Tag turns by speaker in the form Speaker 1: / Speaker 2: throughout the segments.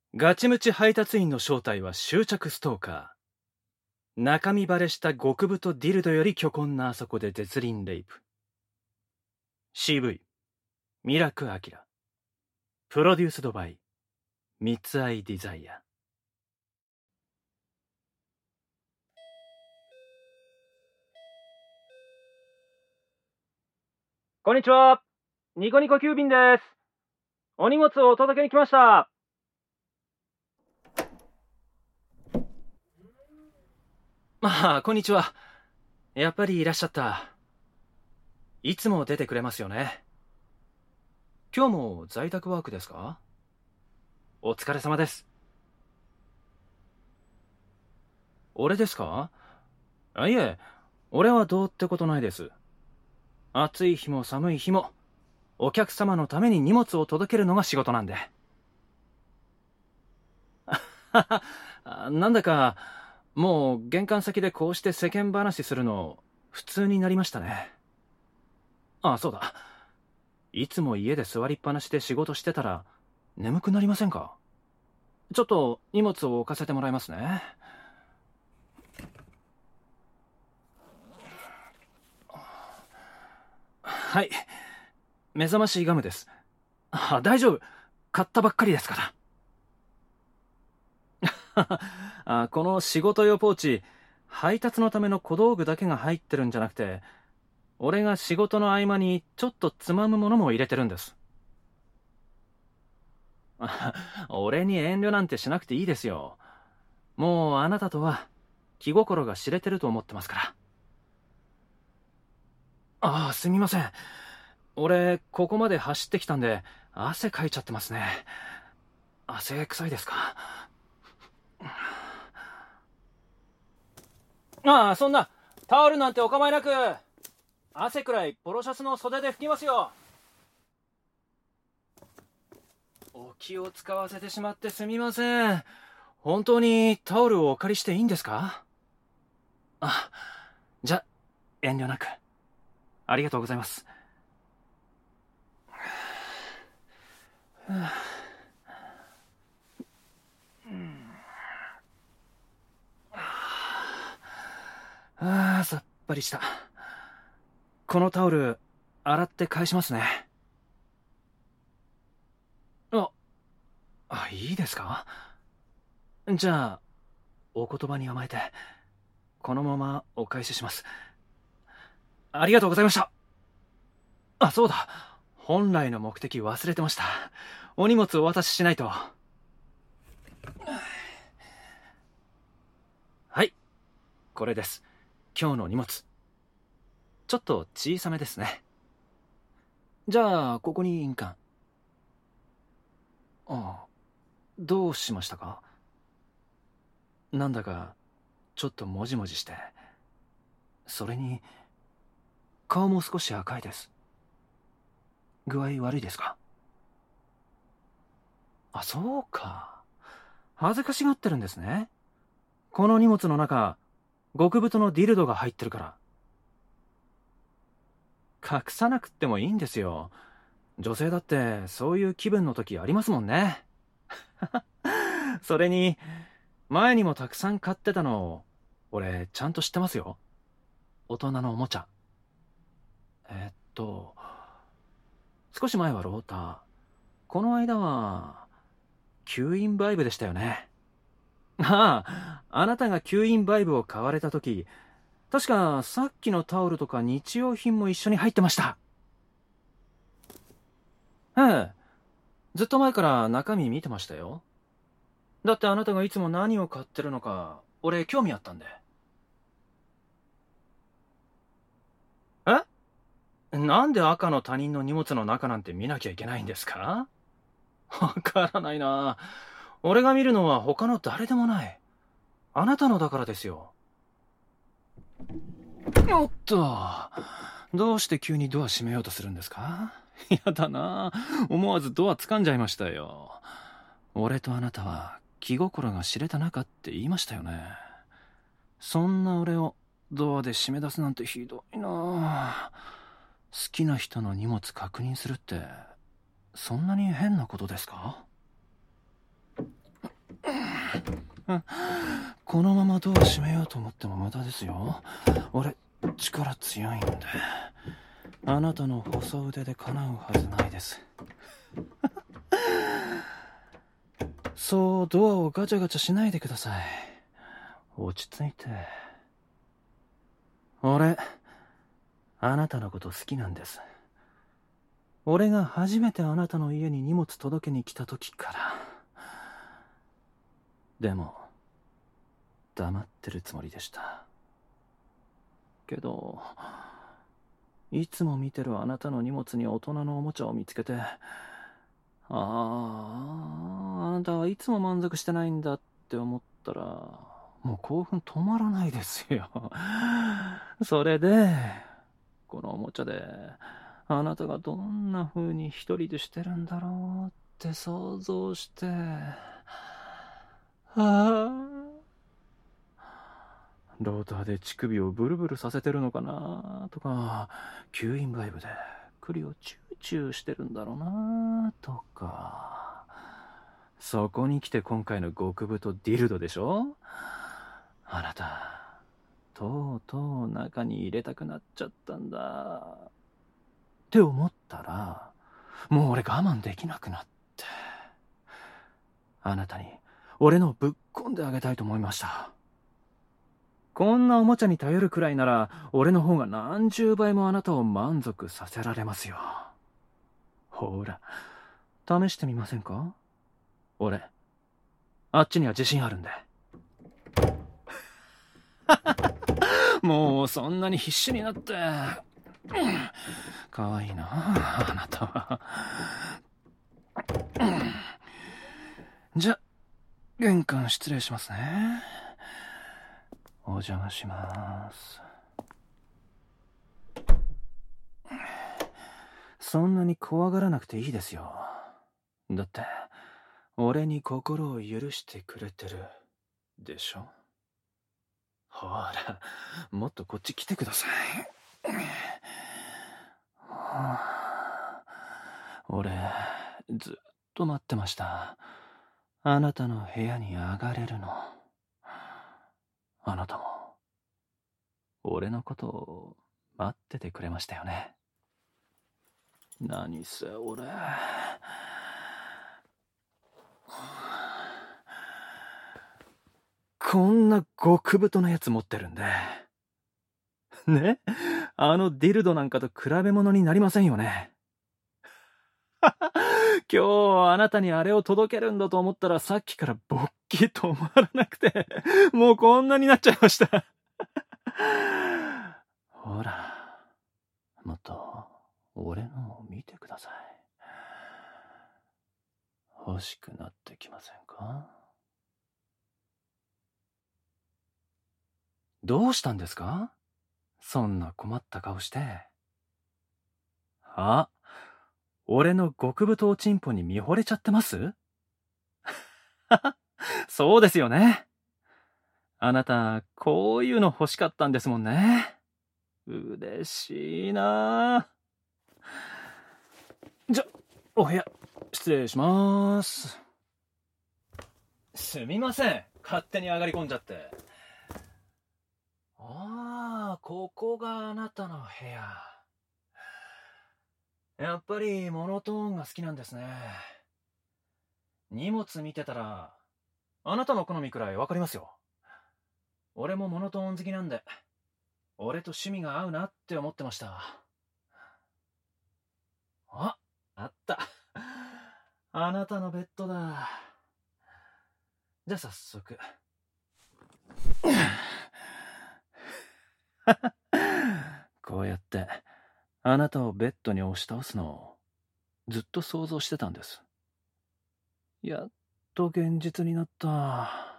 Speaker 1: ガチムチ配達員の正体は執着ストーカー。中身バレした極太ディルドより巨根なあそこで絶倫レイプ。CV ミラクアキラ。プロデュースドバイ三つアイデザイア。こんにちは。ニコニコ郵便です。お荷物をお届けに来ました。こんにちは。やっぱりいらっしゃった。いつも出てくれますよね。今日も在宅ワークですか？お疲れ様です。俺ですか？いえ、俺はどうってことないです。暑い日も寒い日も、お客様のために荷物を届けるのが仕事なんで。なんだか、もう玄関先でこうして世間話するの、普通になりましたね。そうだ。いつも家で座りっぱなしで仕事してたら、眠くなりませんか？ちょっと荷物を置かせてもらいますね。はい。目覚ましガムです。大丈夫。買ったばっかりですから。この仕事用ポーチ、配達のための小道具だけが入ってるんじゃなくて、俺が仕事の合間にちょっとつまむものも入れてるんです。俺に遠慮なんてしなくていいですよ。もうあなたとは気心が知れてると思ってますから。すみません。俺、ここまで走ってきたんで、汗かいちゃってますね。汗臭いですか？そんな、タオルなんてお構いなく。汗くらいポロシャツの袖で拭きますよ。お気を使わせてしまってすみません。本当にタオルをお借りしていいんですか？じゃ、遠慮なく。ありがとうございます。さっぱりした。このタオル、洗って返しますね。いいですか？じゃあ、お言葉に甘えて、このままお返しします。ありがとうございました。そうだ。本来の目的忘れてました。お荷物をお渡ししないと。はい。これです。今日の荷物。ちょっと小さめですね。じゃあ、ここに印鑑。どうしましたか？なんだか、ちょっともじもじして。それに、顔も少し赤いです。具合悪いですか？そうか。恥ずかしがってるんですね。この荷物の中、極太のディルドが入ってるから。隠さなくってもいいんですよ。女性だってそういう気分の時ありますもんね。それに、前にもたくさん買ってたの、俺ちゃんと知ってますよ。大人のおもちゃ。少し前はローター。この間は、吸引バイブでしたよね。あなたが吸引バイブを買われた時、確かさっきのタオルとか日用品も一緒に入ってました。ええ。ずっと前から中身見てましたよ。だってあなたがいつも何を買ってるのか、俺興味あったんで。なんで赤の他人の荷物の中なんて見なきゃいけないんですか？わからないな。俺が見るのは他の誰でもない。あなたのだからですよ。おっと。どうして急にドア閉めようとするんですか？やだな。思わずドア掴んじゃいましたよ。俺とあなたは気心が知れた仲って言いましたよね。そんな俺をドアで締め出すなんてひどいな。好きな人の荷物確認するってそんなに変なことですか？ このままドア閉めようと思っても無駄ですよ。俺、力強いんで。あなたの細腕で叶うはずないです。そう、ドアをガチャガチャしないでください。落ち着いて。俺、あなたのこと好きなんです。俺が初めてあなたの家に荷物届けに来た時から。でも、黙ってるつもりでした。けど、いつも見てるあなたの荷物に大人のおもちゃを見つけて、あなたはいつも満足してないんだって思ったら、もう興奮止まらないですよ。それで、このおもちゃで、あなたがどんな風に一人でしてるんだろうって想像して、ローターで乳首をブルブルさせてるのかなとか、吸引バイブで栗をチューチューしてるんだろうなとか。そこに来て今回の極太ディルドでしょ。あなた、とうとう中に入れたくなっちゃったんだ。って思ったら、もう俺我慢できなくなって。あなたに俺のぶっこんであげたいと思いました。こんなおもちゃに頼るくらいなら、俺の方が何十倍もあなたを満足させられますよ。ほら、試してみませんか？俺、あっちには自信あるんで。もうそんなに必死になって。かわいいな、あなたは。じゃ、玄関失礼しますね。お邪魔します。そんなに怖がらなくていいですよ。だって、俺に心を許してくれてるでしょ。ほら、もっとこっち来てください。俺、ずっと待ってました。あなたの部屋に上がれるの。あなたも、俺のことを待っててくれましたよね。何せ俺、こんな極太なやつ持ってるんで。ね、あのディルドなんかと比べ物になりませんよね。今日あなたにあれを届けるんだと思ったらさっきから勃起止まらなくて、もうこんなになっちゃいました。ほら、もっと俺のを見てください。欲しくなってきませんか？どうしたんですか？そんな困った顔して。俺の極太おちんぽに見惚れちゃってます？そうですよね。あなた、こういうの欲しかったんですもんね。嬉しいな。じゃ、お部屋、失礼します。すみません。勝手に上がり込んじゃって。ここがあなたの部屋。やっぱりモノトーンが好きなんですね。荷物見てたら、あなたの好みくらいわかりますよ。俺もモノトーン好きなんで、俺と趣味が合うなって思ってました。あった。あなたのベッドだ。じゃあ早速。こうやってあなたをベッドに押し倒すのをずっと想像してたんです。やっと現実になった。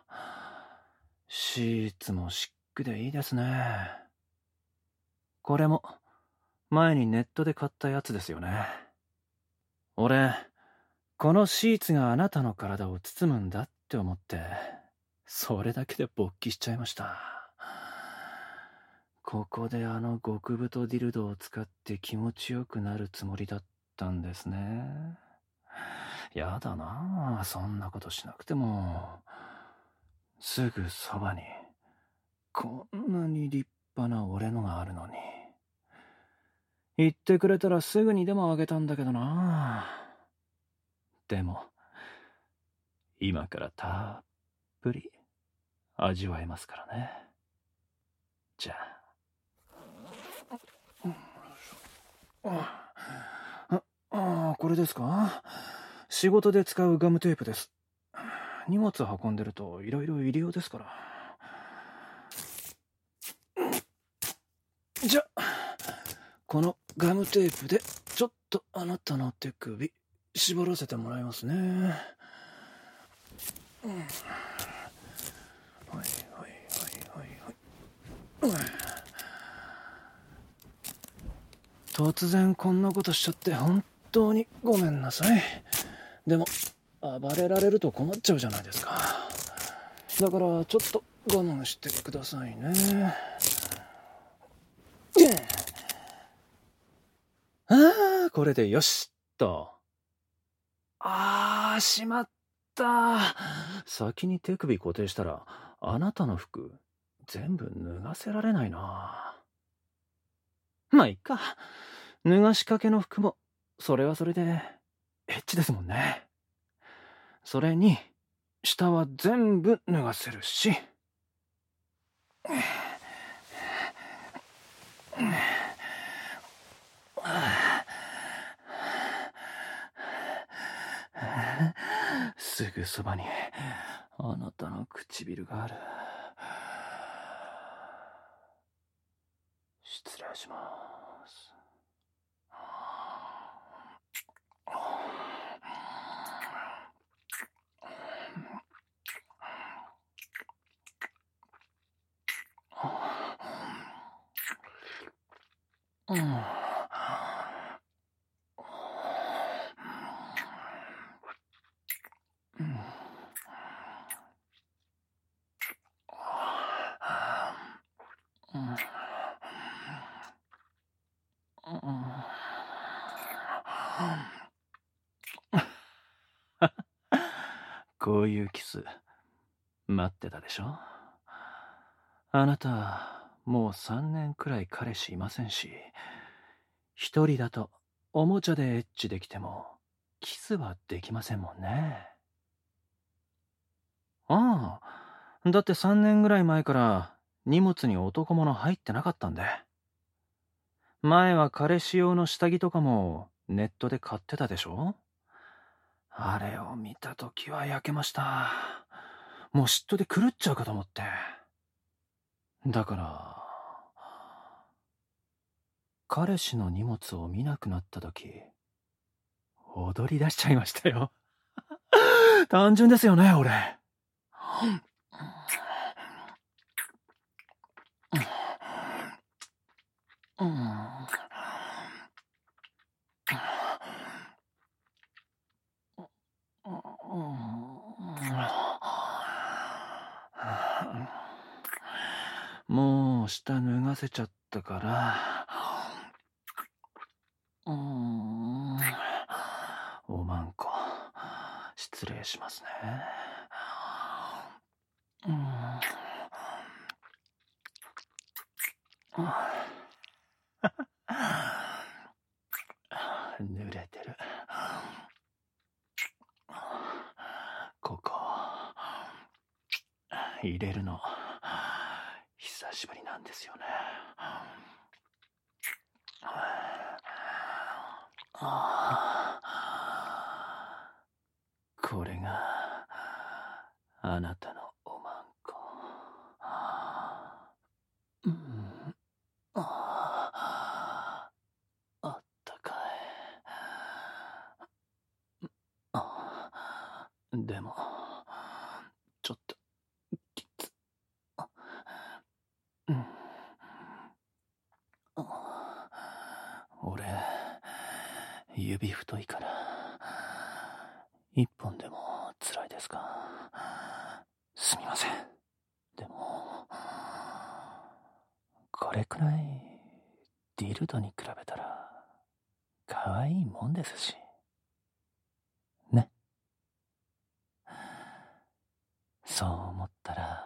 Speaker 1: シーツもシックでいいですね。これも前にネットで買ったやつですよね。俺、このシーツがあなたの体を包むんだって思って、それだけで勃起しちゃいました。ここであの極太ディルドを使って気持ちよくなるつもりだったんですね。やだなあ、そんなことしなくても。 すぐそばに、こんなに立派な俺のがあるのに。言ってくれたらすぐにでもあげたんだけどな。でも、今からたっぷり味わえますからね。じゃこれですか？仕事で使うガムテープです。荷物運んでるといろいろ入りようですから。じゃ、このガムテープでちょっとあなたの手首縛らせてもらいますね。はいはいはいはいはい。突然こんなことしちゃって本当にごめんなさい。でも暴れられると困っちゃうじゃないですか。だからちょっと我慢してくださいね。これでよしと。しまった。先に手首固定したらあなたの服全部脱がせられないな。まあいっか。脱がしかけの服もそれはそれでエッチですもんね。それに下は全部脱がせるし。すぐそばにあなたの唇がある。失礼します。こういうキス待ってたでしょ。あなたもう3年くらい彼氏いませんし、一人だとおもちゃでエッチできてもキスはできませんもんね。だって3年ぐらい前から荷物に男物入ってなかったんで。前は彼氏用の下着とかもネットで買ってたでしょ。あれを見たときは焼けました。もう嫉妬で狂っちゃうかと思って。だから、彼氏の荷物を見なくなったとき、踊り出しちゃいましたよ。単純ですよね、俺。もう下脱がせちゃったから、おまんこ、失礼しますね。濡れてる。ここ入れるの久しぶりなんですよね。これがあなたのおまんこ。あったかい。でもちょっときつ。俺指太いから一本でも辛いですか？すみません。でもこれくらいディルドに比べたら可愛いもんですしね。そう思ったら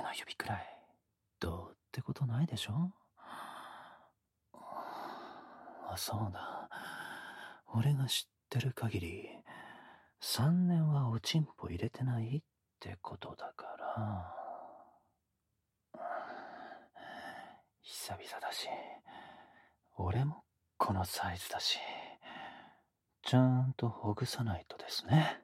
Speaker 1: の指くらいどうってことないでしょ。そうだ。俺が知ってる限り、3年はおちんぽ入れてないってことだから。久々だし、俺もこのサイズだし、ちゃんとほぐさないとですね。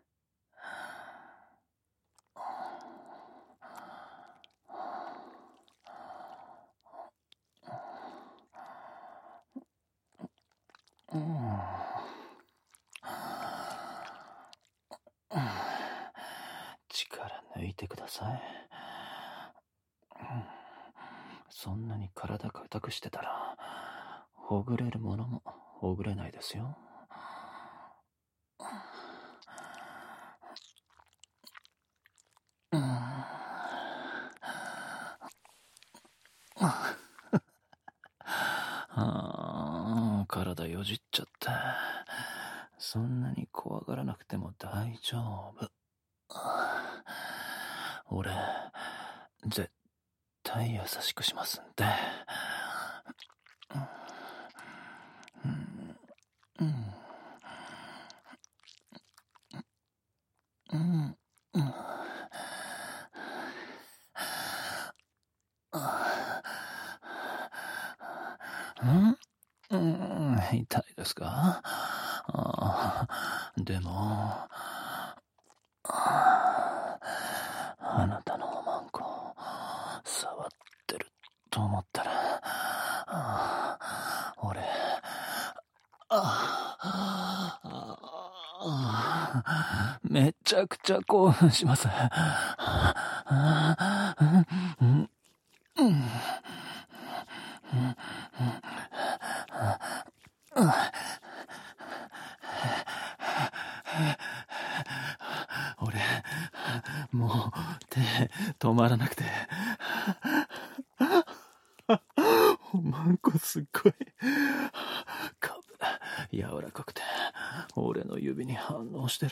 Speaker 1: 力抜いてください。そんなに体硬くしてたら、ほぐれるものもほぐれないですよ。体よじっちゃった。そんなに怖がらなくても大丈夫。俺、絶対優しくしますんで。痛いですか？でも、あなたのおまんこ触ってると思ったら、俺、めちゃくちゃ興奮します。俺、もう手止まらなくて。おまんこすっごいカブ柔らかくて俺の指に反応してる。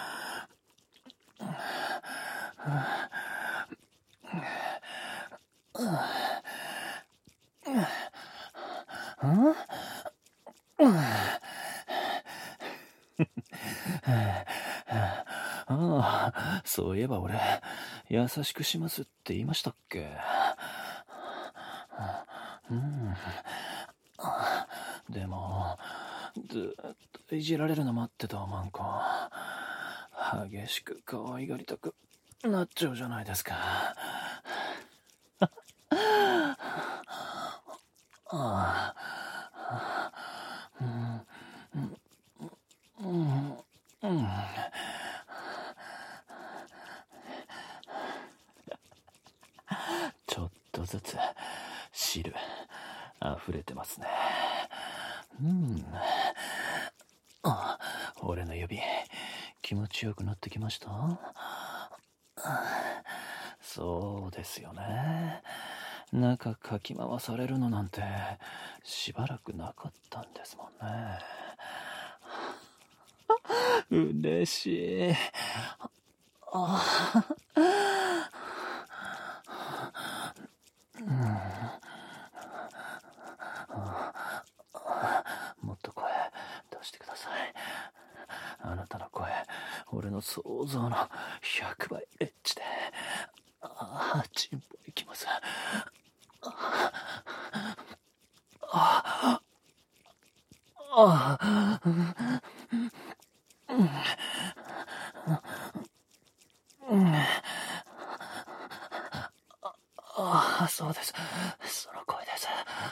Speaker 1: そういえば俺、優しくしますって言いましたっけ？でも、ずっといじられるの待ってたおまんこ。激しく可愛がりたくなっちゃうじゃないですか。ちょっとずつ汁溢れてますね。俺の指気持ちよくなってきました？そうですよね。中かき回されるのなんてしばらくなかったんですもんね。嬉しい。もっと声出してください。あなたの声、俺の想像の100倍エッチで、チンポいきます。そうです。その声です。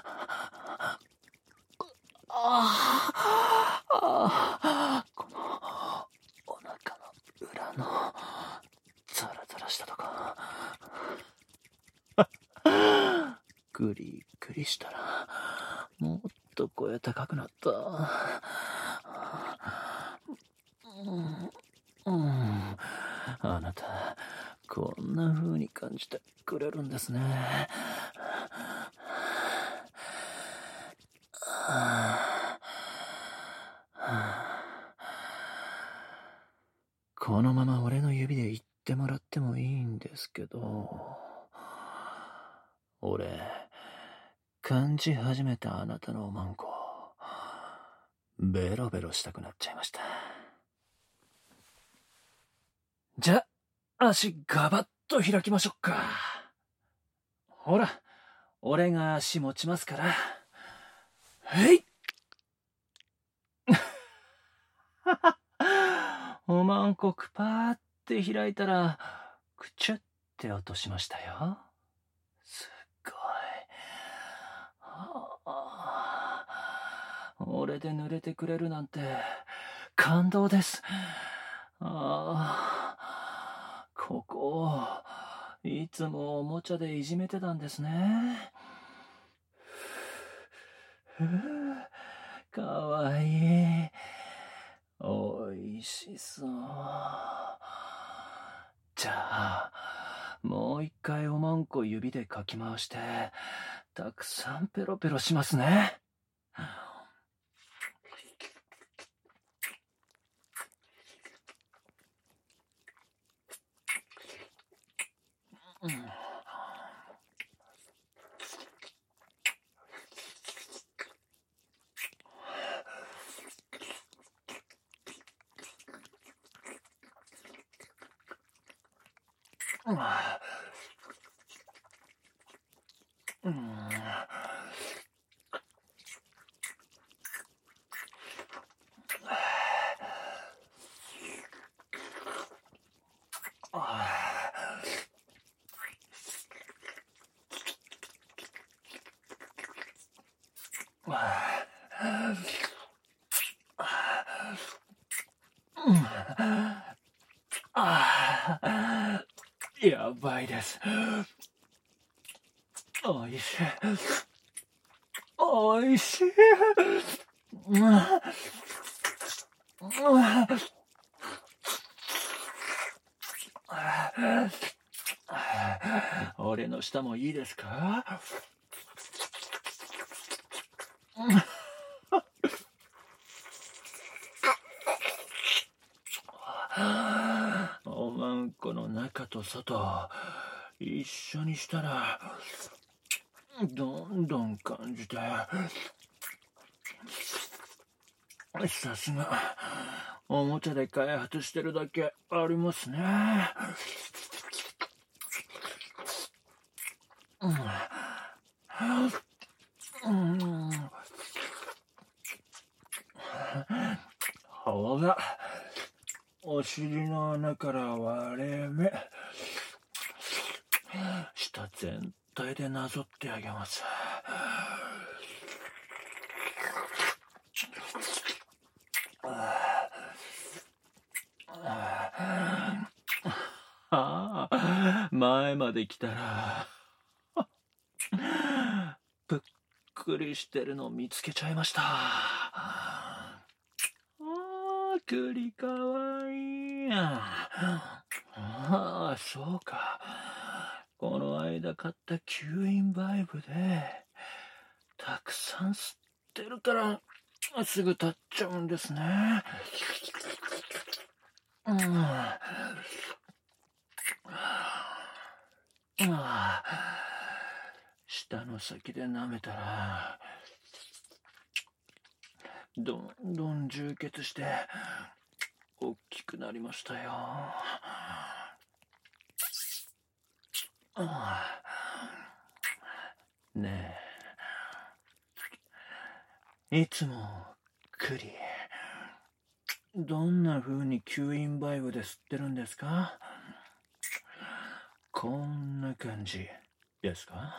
Speaker 1: このお腹の裏のザラザラしたとこ、グリグリしたらもっと声高くなった。あなたこんな風に感じてくれるんですね。このまま俺の指で言ってもらってもいいんですけど、 俺、感じ始めたあなたのおまんこ、ベロベロしたくなっちゃいました。じゃ、足ガバッと開きましょっか。ほら、俺が足持ちますから。へいおまんこくぱーって開いたら、くちゅって落としましたよ。すっごい。俺で濡れてくれるなんて、感動です。ここ、いつもおもちゃでいじめてたんですね。かわいい。おいしそう。じゃあ、もう一回おまんこ指でかき回して、たくさんペロペロしますね。やばいです。おいしい。おいしい。俺の舌もいいですか？おまんこの中と外、一緒にしたら、どんどん感じて、さすが、おもちゃで開発してるだけありますね。ほら、お尻の穴から割れ目、舌全体でなぞってあげます。前まで来たらぷっくりしてるの見つけちゃいました。栗かわいい。そうか。この間買った吸引バイブでたくさん吸ってるからすぐ立っちゃうんですね。舌の先で舐めたらどんどん充血して大きくなりましたよ。ねえ、いつも栗、どんな風に吸引バイブで吸ってるんですか？こんな感じですか？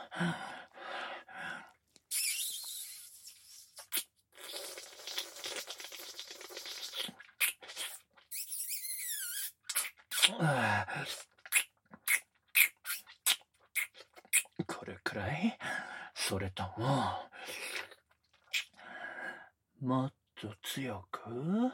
Speaker 1: これくらい？それとももっと強く？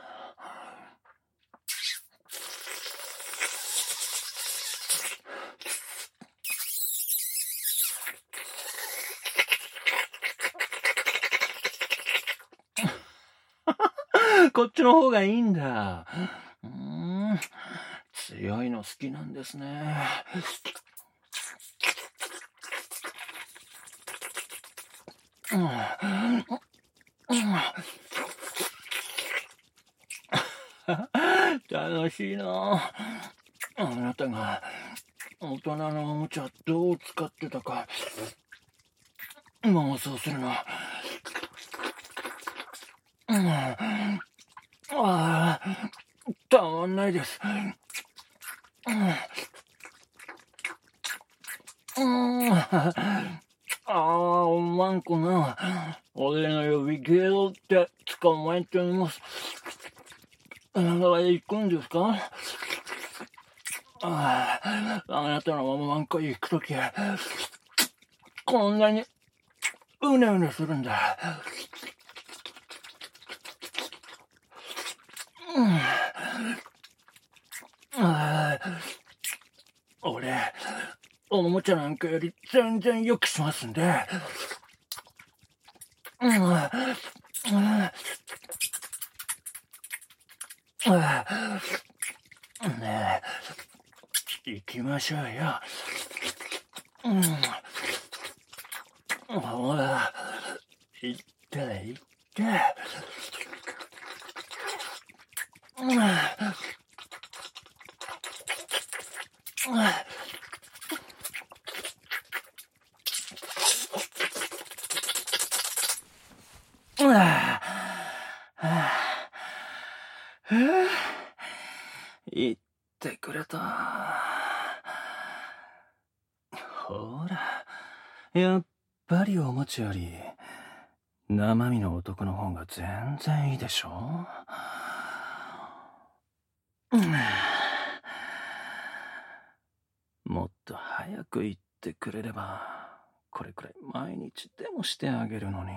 Speaker 1: こっちの方がいいんだ。強いの好きなんですね。
Speaker 2: 楽しいな。あなたが大人のおもちゃどう使ってたか妄想するの。ああ、たまんないです。ああ、おまんこな。俺の呼びゲロって捕まえてみます。行くんですか？あなたのままなんか行くとき、こんなにうねうねするんだ。俺、おもちゃなんかより全然よくしますんで。ねえ、行きましょうよ。ほら、行って行って。言ってくれた。ほら、やっぱりおもちゃより生身の男の方が全然いいでしょ。もっと早く言ってくれればこれくらい毎日でもしてあげるのに。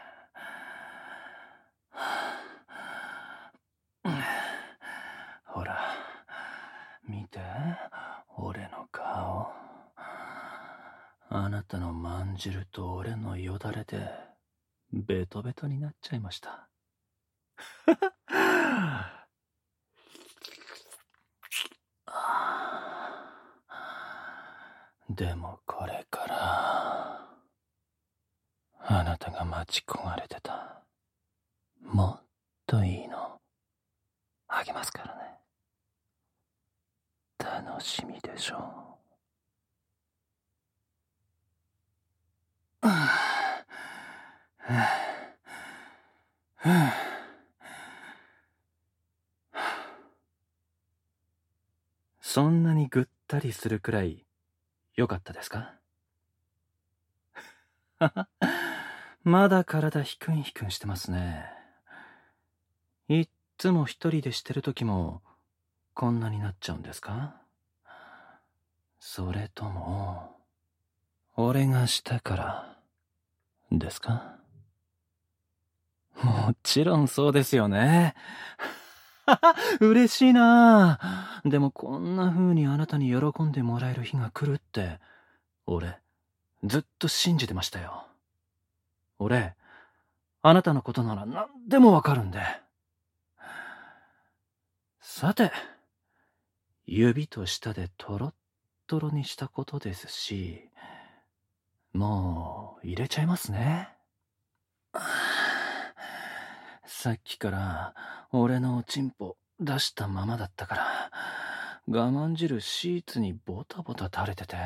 Speaker 2: ほら、見て、俺の顔。あなたのまんじると俺のよだれでベトベトになっちゃいました。でもこれからあなたが待ち焦がれてたもっといいのあげますからね。楽しみでしょう。そんなにぐったりするくらい良かったですか？まだ体ヒクンヒクンしてますね。いっつも一人でしてる時もこんなになっちゃうんですか？それとも俺がしたからですか？もちろんそうですよね。嬉しいな。でもこんな風にあなたに喜んでもらえる日が来るって俺ずっと信じてましたよ。俺あなたのことなら何でもわかるんで。さて、指と舌でトロットロにしたことですし、もう入れちゃいますね。さっきから俺のおちんぽ出したままだったから、我慢汁シーツにボタボタ垂れてて、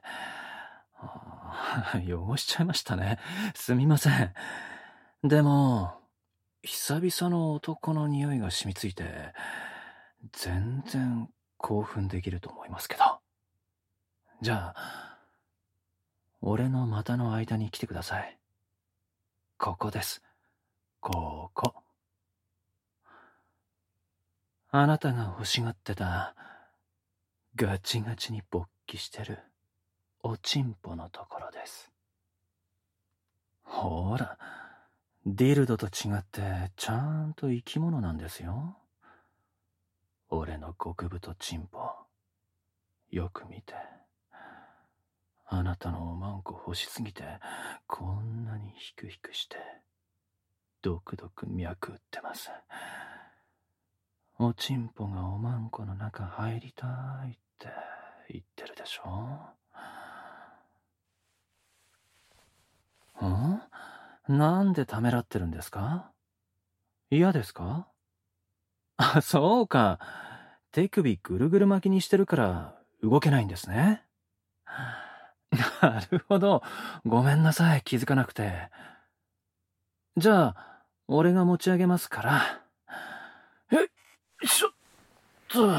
Speaker 2: 汚しちゃいましたね。すみません。でも、久々の男の匂いが染みついて、全然興奮できると思いますけど。じゃあ、俺の股の間に来てください。ここです。ここ。あなたが欲しがってた、ガチガチに勃起してる、おちんぽのところです。ほら、ディルドと違ってちゃんと生き物なんですよ。俺の極太チンポ、よく見て。あなたのおまんこ欲しすぎて、こんなにヒクヒクして、ドクドク脈打ってます。おちんぽがおまんこの中入りたいって言ってるでしょ？ん？ なんでためらってるんですか？嫌ですか？あ、そうか。手首ぐるぐる巻きにしてるから動けないんですね。なるほど。ごめんなさい、気づかなくて。じゃあ、俺が持ち上げますから。よいしょっと。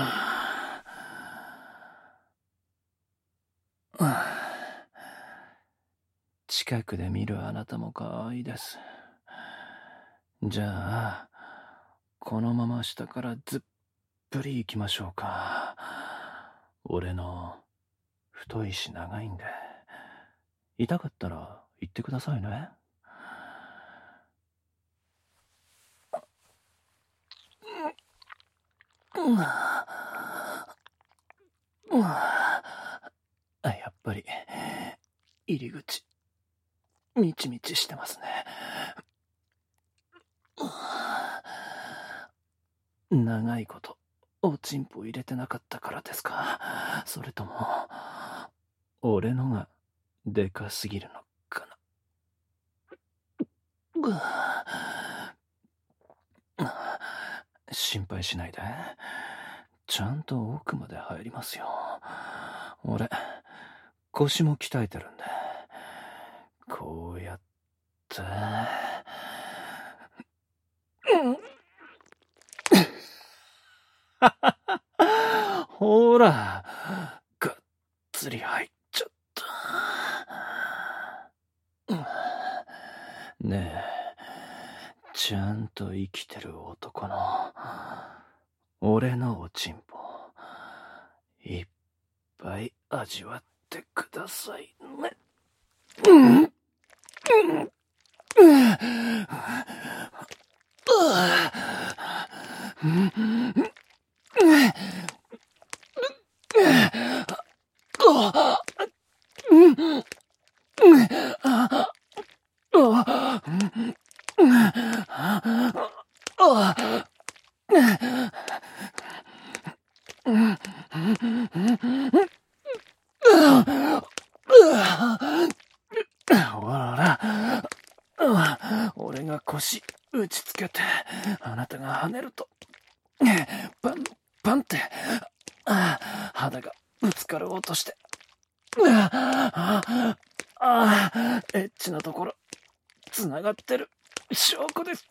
Speaker 2: 近くで見るあなたも可愛いです。じゃあ、このまま下からずっぷり行きましょうか。俺の太いし長いんで。痛かったら言ってくださいね。やっぱり入り口みちみちしてますね。長いことおちんぽ入れてなかったからですか？それとも俺のがでかすぎるのかな。心配しないで。ちゃんと奥まで入りますよ。俺腰も鍛えてるんで。こうやってほら、がっつり入っちゃった。ねえ、ちゃんと生きてる男の俺のおちんぽいっぱい味わってくださいね。ほら、俺が腰打ちつけてあなたが跳ねるとパンパンって肌がぶつかろうとしてエッチなところつながってる証拠です。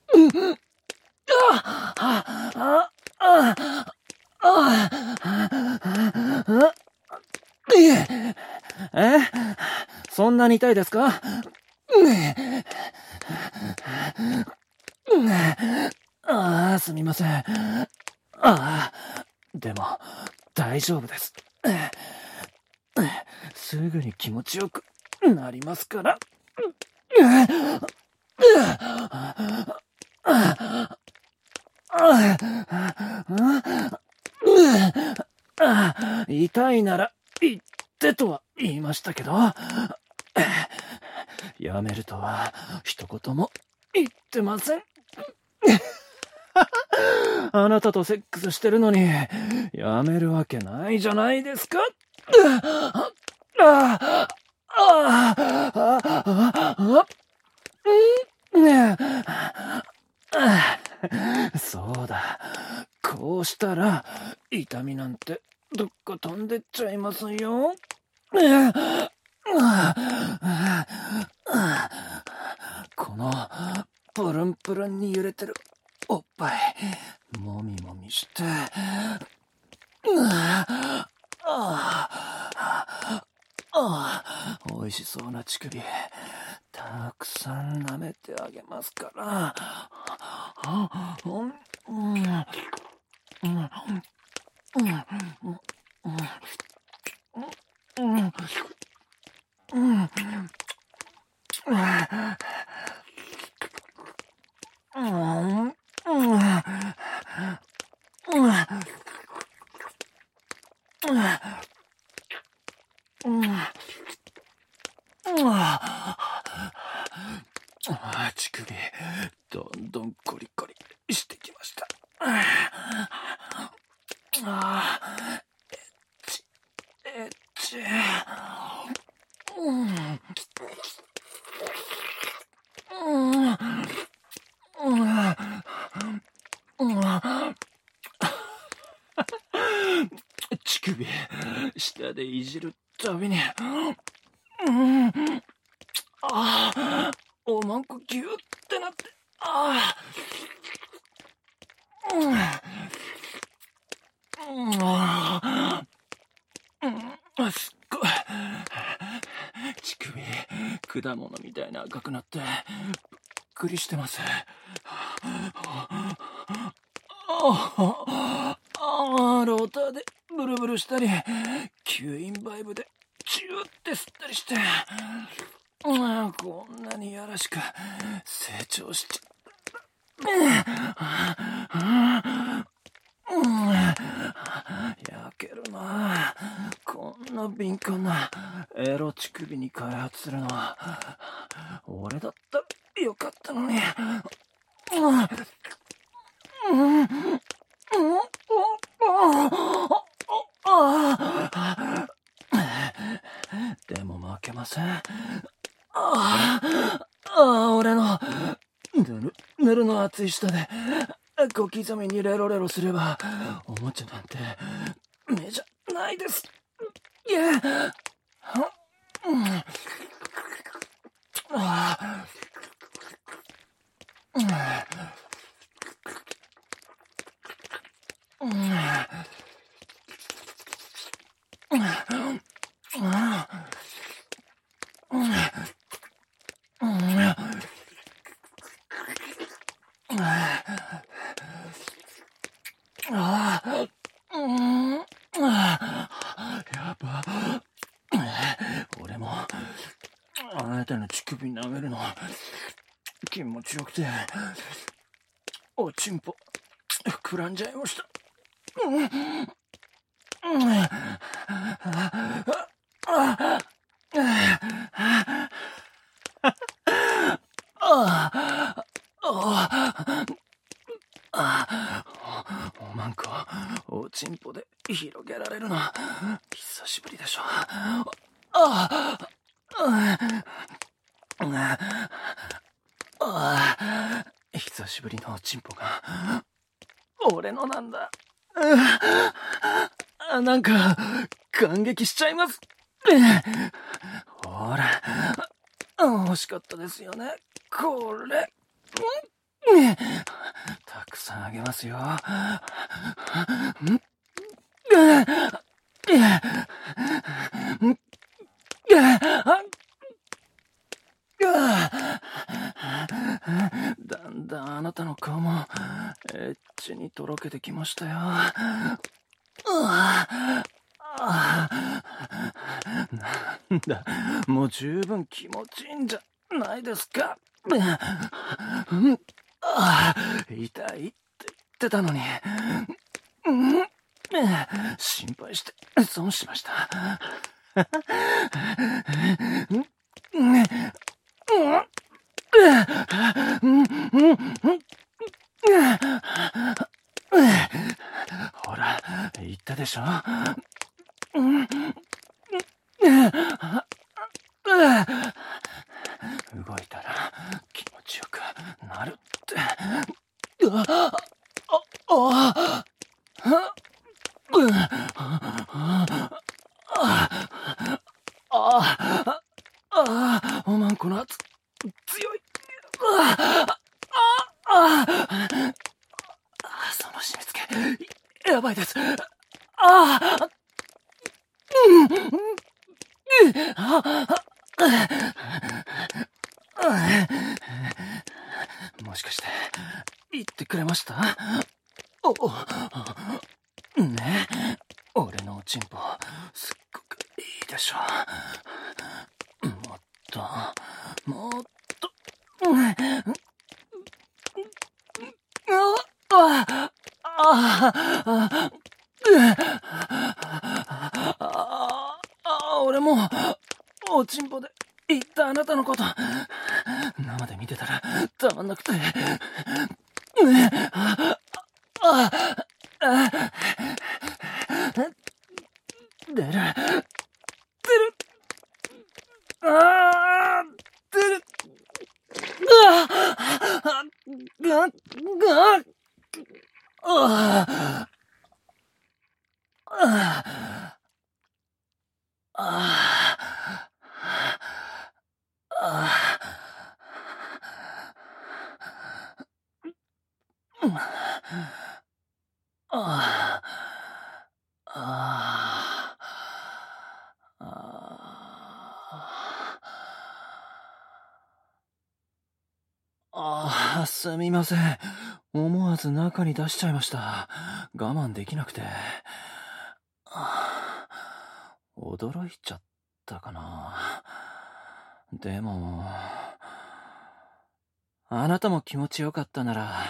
Speaker 2: え、そんなに痛いですか？すみません。でも大丈夫です。すぐに気持ちよくなりますから。痛いなら言ってとは言いましたけど、やめるとは一言も言ってません。あなたとセックスしてるのにやめるわけないじゃないですか。そうだ、こうしたら痛みなんてどっか飛んでっちゃいますよ。このプルンプルンに揺れてるおっぱいもみもみしておいしそうな乳首たくさん舐めてあげますから。乳首どんどんコリコリしてきました。エッチ。
Speaker 1: 乳首、下でいじるたびに、おまんこギュってなって、すっごい。乳首、果物みたいな赤くなって、びっくりしてます。ローターでブルブルしたり、吸引バイブでチューって吸ったりして、こんなにやらしく成長しちゃった。焼けるな。こんな敏感なエロ乳首に開発するのは俺だったらよかったのに。でも負けません。俺のぬるの熱い舌で小刻みにレロレロすればおもちゃなんて目じゃないです。いや、やば。俺もあなたの乳首舐めるの気持ちよくておちんぽ膨らんじゃいました。おまんこおちんぽで広げられるの久しぶりでしょ。久しぶりのおちんぽが俺のなんだ。なんか感激しちゃいます。ほら、欲しかったですよねこれ。たくさんあげますよ。だんだんあなたの顔もエッチにとろけてきましたよ。なんだ、もう十分気持ちいいんじゃないですか。痛いって言ってたのに。心配して損しました。ほら、言ったでしょ。動いたら気持ちよくなるって。おまんこの圧強い。その締め付けやばいです。もしかして言ってくれました？ねえ、俺のおちんぽすっごくいいでしょ。もっともっと。俺もおちんぽで言ったあなたのこと生で見てたらたまんなくて。出る
Speaker 2: すみません。思わず中に出しちゃいました。我慢できなくて。驚いちゃったかな。でも、あなたも気持ちよかったなら、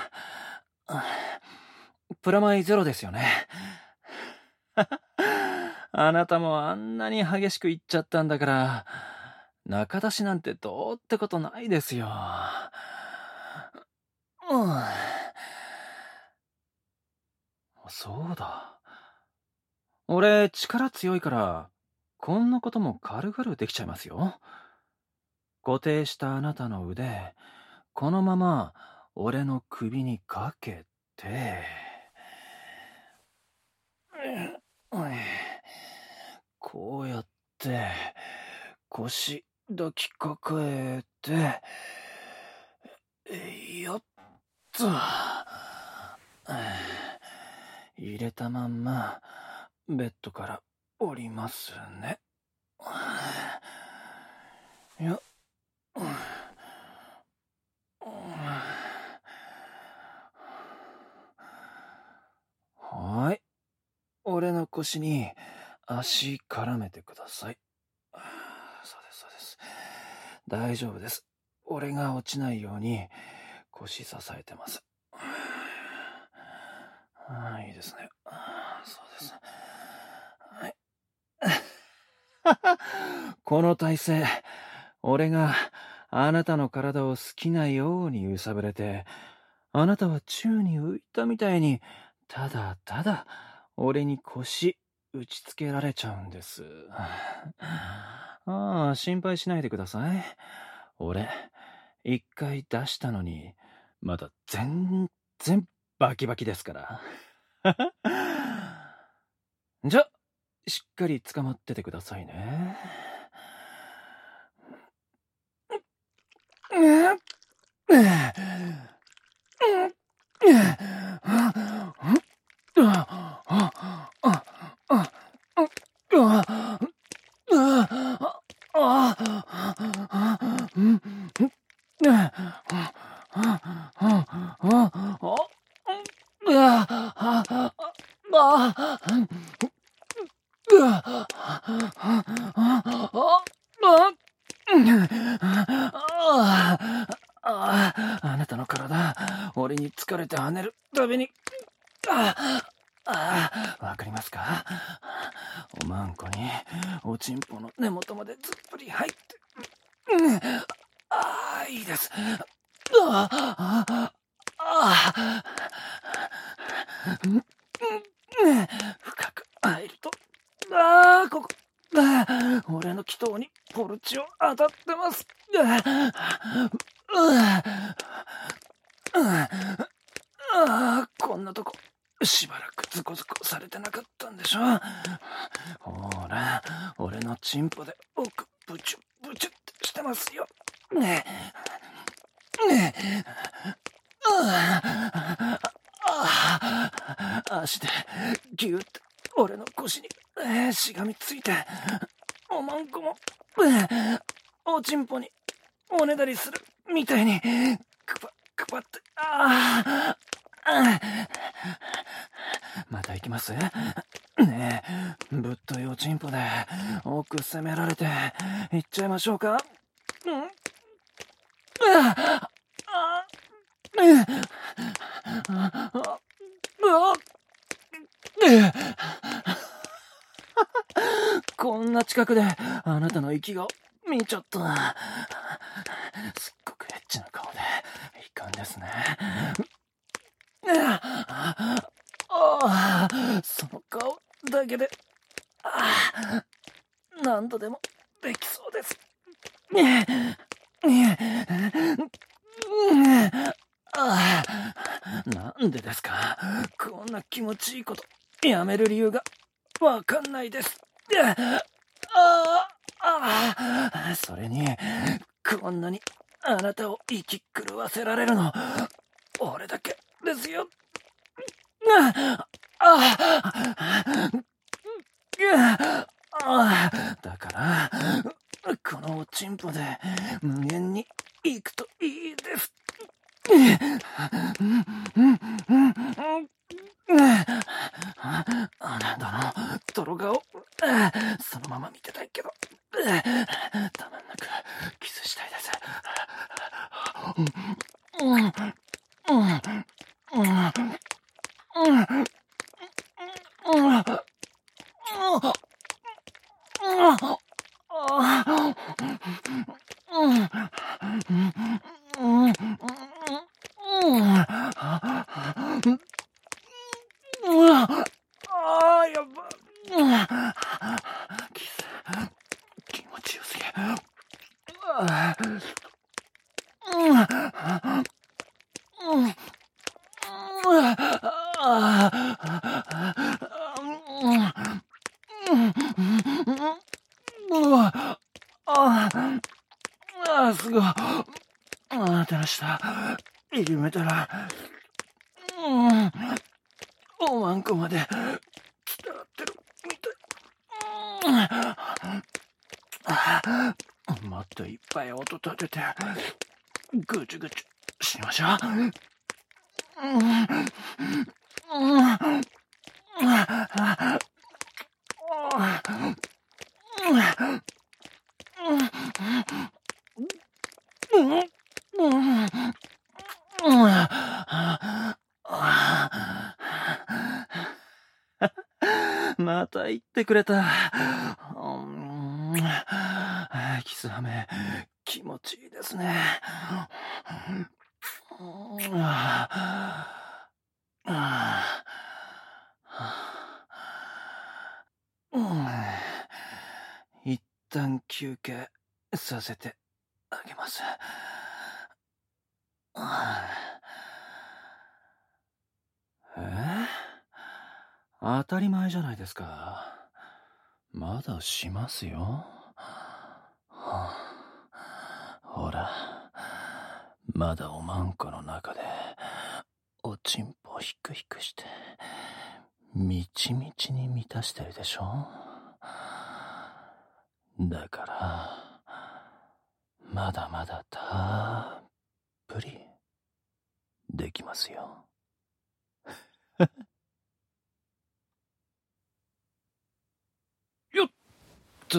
Speaker 2: プラマイゼロですよね。あなたもあんなに激しく言っちゃったんだから、仲出しなんてどうってことないですよ。そうだ。俺、力強いから、こんなことも軽々できちゃいますよ。固定したあなたの腕、このまま俺の首にかけて、こうやって、腰抱きかかえて、やっと、入れたまんま、ベッドから降りますね。よっ。はい。俺の腰に足絡めてください。そうです、そうです。大丈夫です。俺が落ちないように腰支えてます。いいですね。そうです。はい。この体勢、俺があなたの体を好きなように揺さぶれて、あなたは宙に浮いたみたいに、ただただ俺に腰打ちつけられちゃうんです。心配しないでください。俺、一回出したのに、まだ全然バキバキですから。じゃ、しっかり捕まっててくださいね。あなたの体、俺に疲れて跳ねるたびに、わかりますか？おまんこにおちんぽの根元までずっぷり入って、いいです。深く入ると、ここ、俺の祈祷にポルチを当たってます。こんなとこ、しばらくズコズコされてなかったんでしょ。ほら、俺のチンポで奥ブチュブチュってしてますよ。足でギュッて俺の腰にしがみついて、おまんこもおちんぽにおねだりするみたいにくばって、また行きます？ねえ、ぶっといおちんぽで奥攻められて行っちゃいましょうか？こんな近くであなたの息が見ちゃった。すっごくエッチな顔でいかんですね。その顔だけで何度でもできそうです。なんでですか？こんな気持ちいいことやめる理由がわかんないです。それにこんなにあなたを息狂わせられるの俺だけですよ。だからこのおちんぽで無限に行くといいです。 そのまま見てたいけど、たまんなくキスしたいです。やば。キス気持ちよすぎ。すごい。照らした。緩めたら、おまんこまで伝わってるみたい。もっといっぱい音立てて、ぐちゅぐちゅしましょう。また言ってくれた。キスハメ気持ちいいですね。一旦休憩させてあげます。当たり前じゃないですか。まだしますよ。ほら、まだおまんこの中でおちんぽひくひくしてみちみちに満たしてるでしょ。だからまだまだたっぷりできますよ。よっと。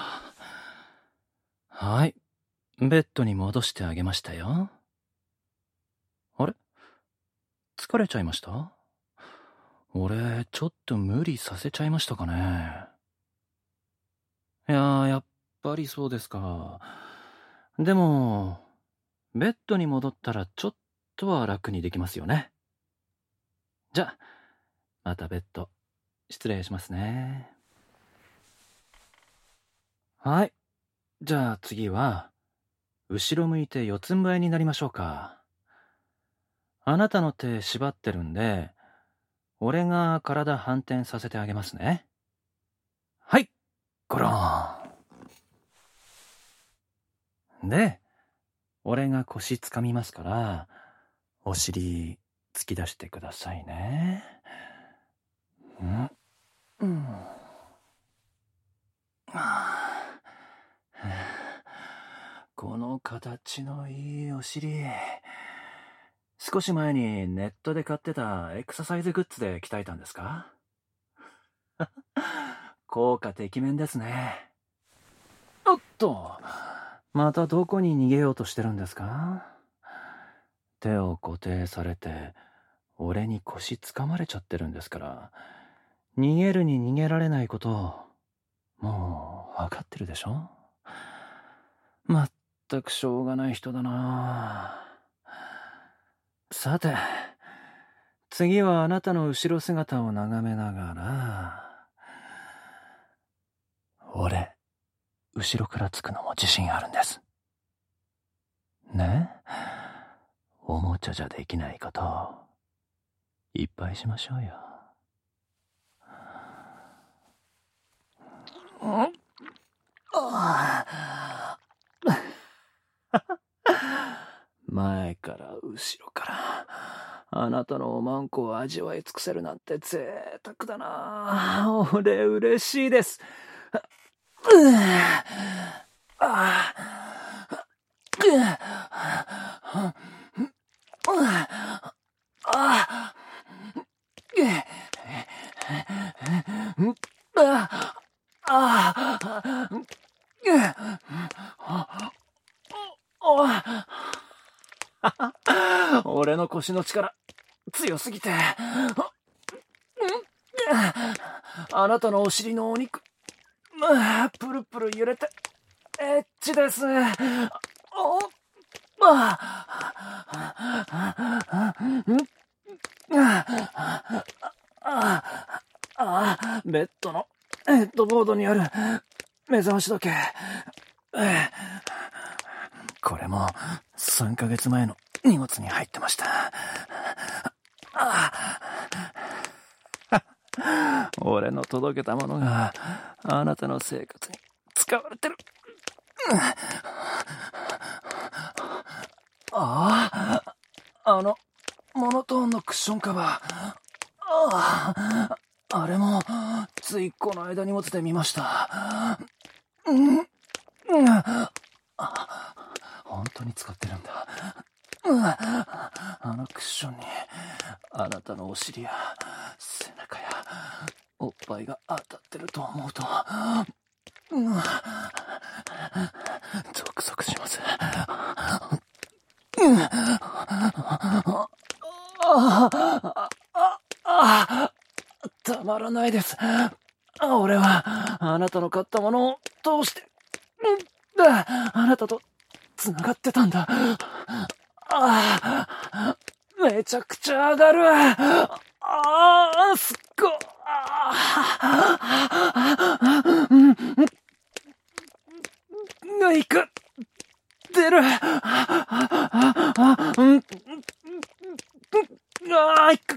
Speaker 2: はい、ベッドに戻してあげましたよ。あれ？疲れちゃいました？俺、ちょっと無理させちゃいましたかね。いやー、やっぱりそうですか。でも、ベッドに戻ったらちょっとは楽にできますよね。じゃ、またベッド、失礼しますね。はい。じゃあ次は、後ろ向いて四つん這いになりましょうか。あなたの手縛ってるんで、俺が体反転させてあげますね。はい、ゴロン。で、俺が腰つかみますから、お尻突き出してくださいね。この形のいいお尻。少し前にネットで買ってたエクササイズグッズで鍛えたんですか？効果てきめんですね。おっと、またどこに逃げようとしてるんですか？手を固定されて、俺に腰つかまれちゃってるんですから、逃げるに逃げられないこと、もう分かってるでしょ？まったくしょうがない人だな。さて、次はあなたの後ろ姿を眺めながら、俺、後ろからつくのも自信あるんです。ね？おもちゃじゃできないことをいっぱいしましょうよ。前から後ろからあなたのおまんこを味わい尽くせるなんて贅沢だな。俺嬉しいです。 俺の腰の力強すぎて、あなたのお尻のお肉プルプル揺れてエッチです。ベッドのヘッドボードにある目覚まし時計、これも3ヶ月前の荷物に入ってました。俺の届けたものがあなたの生活に使われてる。あのモノトーンのクッションカバー、あれもついこの間荷物で見ました。本当に使ってるんだ。あのクッションにあなたのお尻や背中やおっぱいが当たってると思うと、ゾクゾクします。たまらないです。俺はあなたの買ったものを通してあなたとつながってたんだ。めちゃくちゃ上がる。すっごい。いく出る。いく。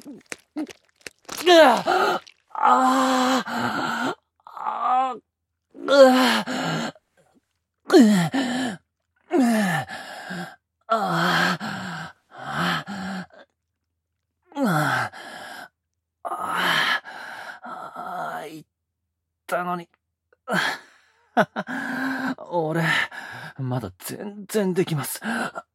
Speaker 2: 言ったのに。俺まだ全然できます。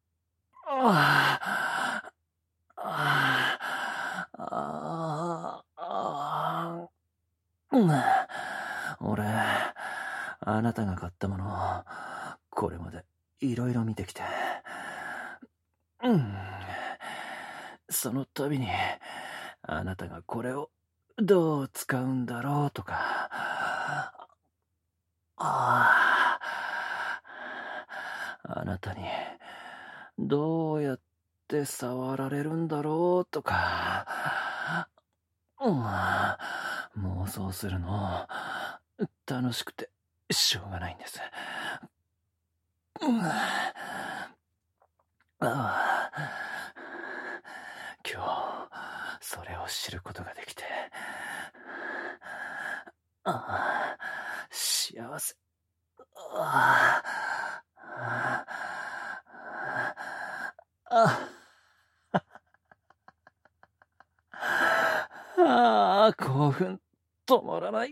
Speaker 2: 俺あなたが買ったものをこれまでいろいろ見てきて、その度にあなたがこれをどう使うんだろうとか、あなたにどうやって触られるんだろうとか、妄想するの楽しくてしょうがないんです。今日それを知ることができて幸せ。興奮止まらない。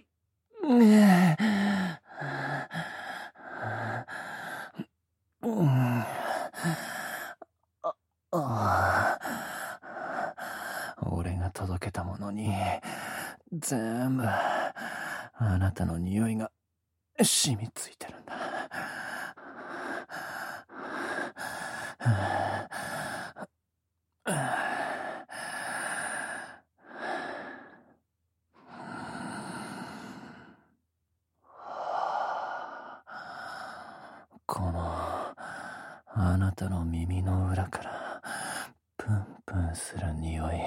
Speaker 2: 俺が届けたものに全部あなたの匂いが染みついてるんだ。このあなたの耳の裏からプンプンする匂い、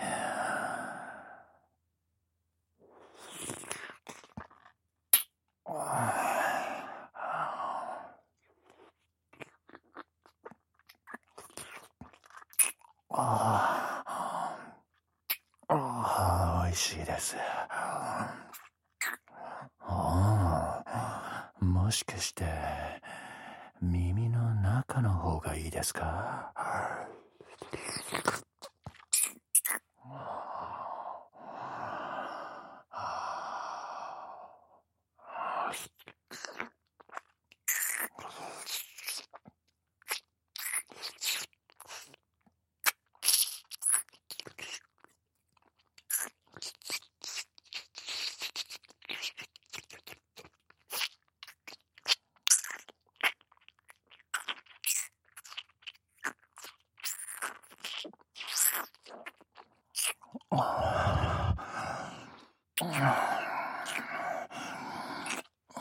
Speaker 2: おいしいです。もしかして耳の中の方がいいですか？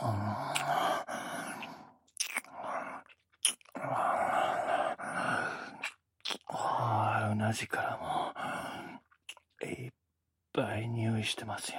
Speaker 2: うなじからもいっぱい匂いしてますよ。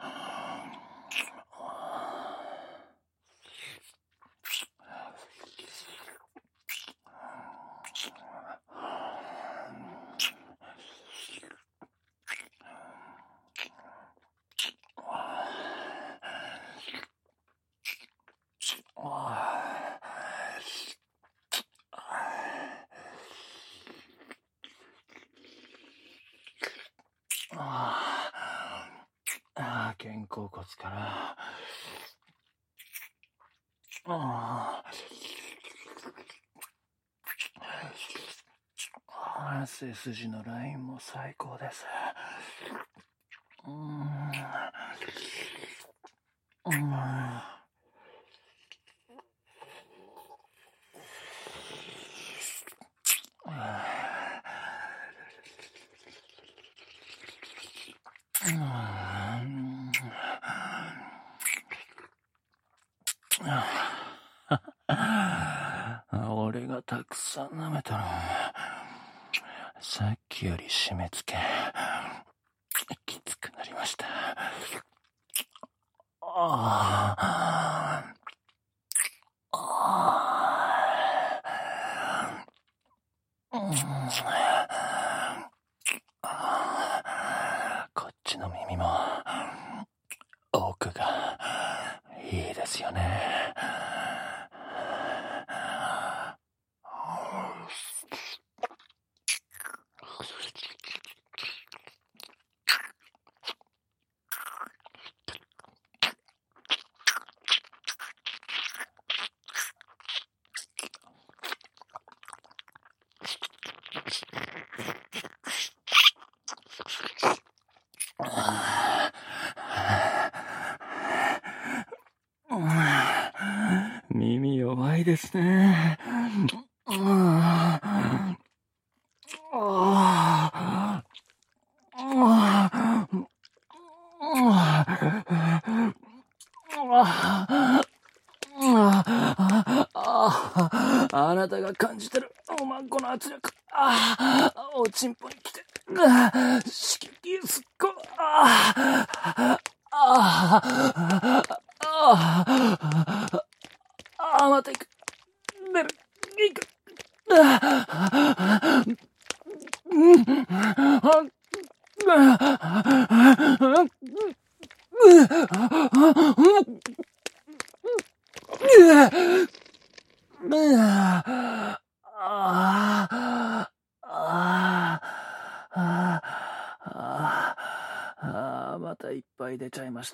Speaker 2: 肩甲骨から背筋のラインも最高です。俺がたくさん舐めたの。さっきより締め付けきつくなりました。こっちの耳も奥がいいですよね。耳弱いですね。あなたが感じてるおまんこの圧力、おちんぽに来て、刺激すっごい、また行く、出る、行く、またいっぱい出ちゃいました。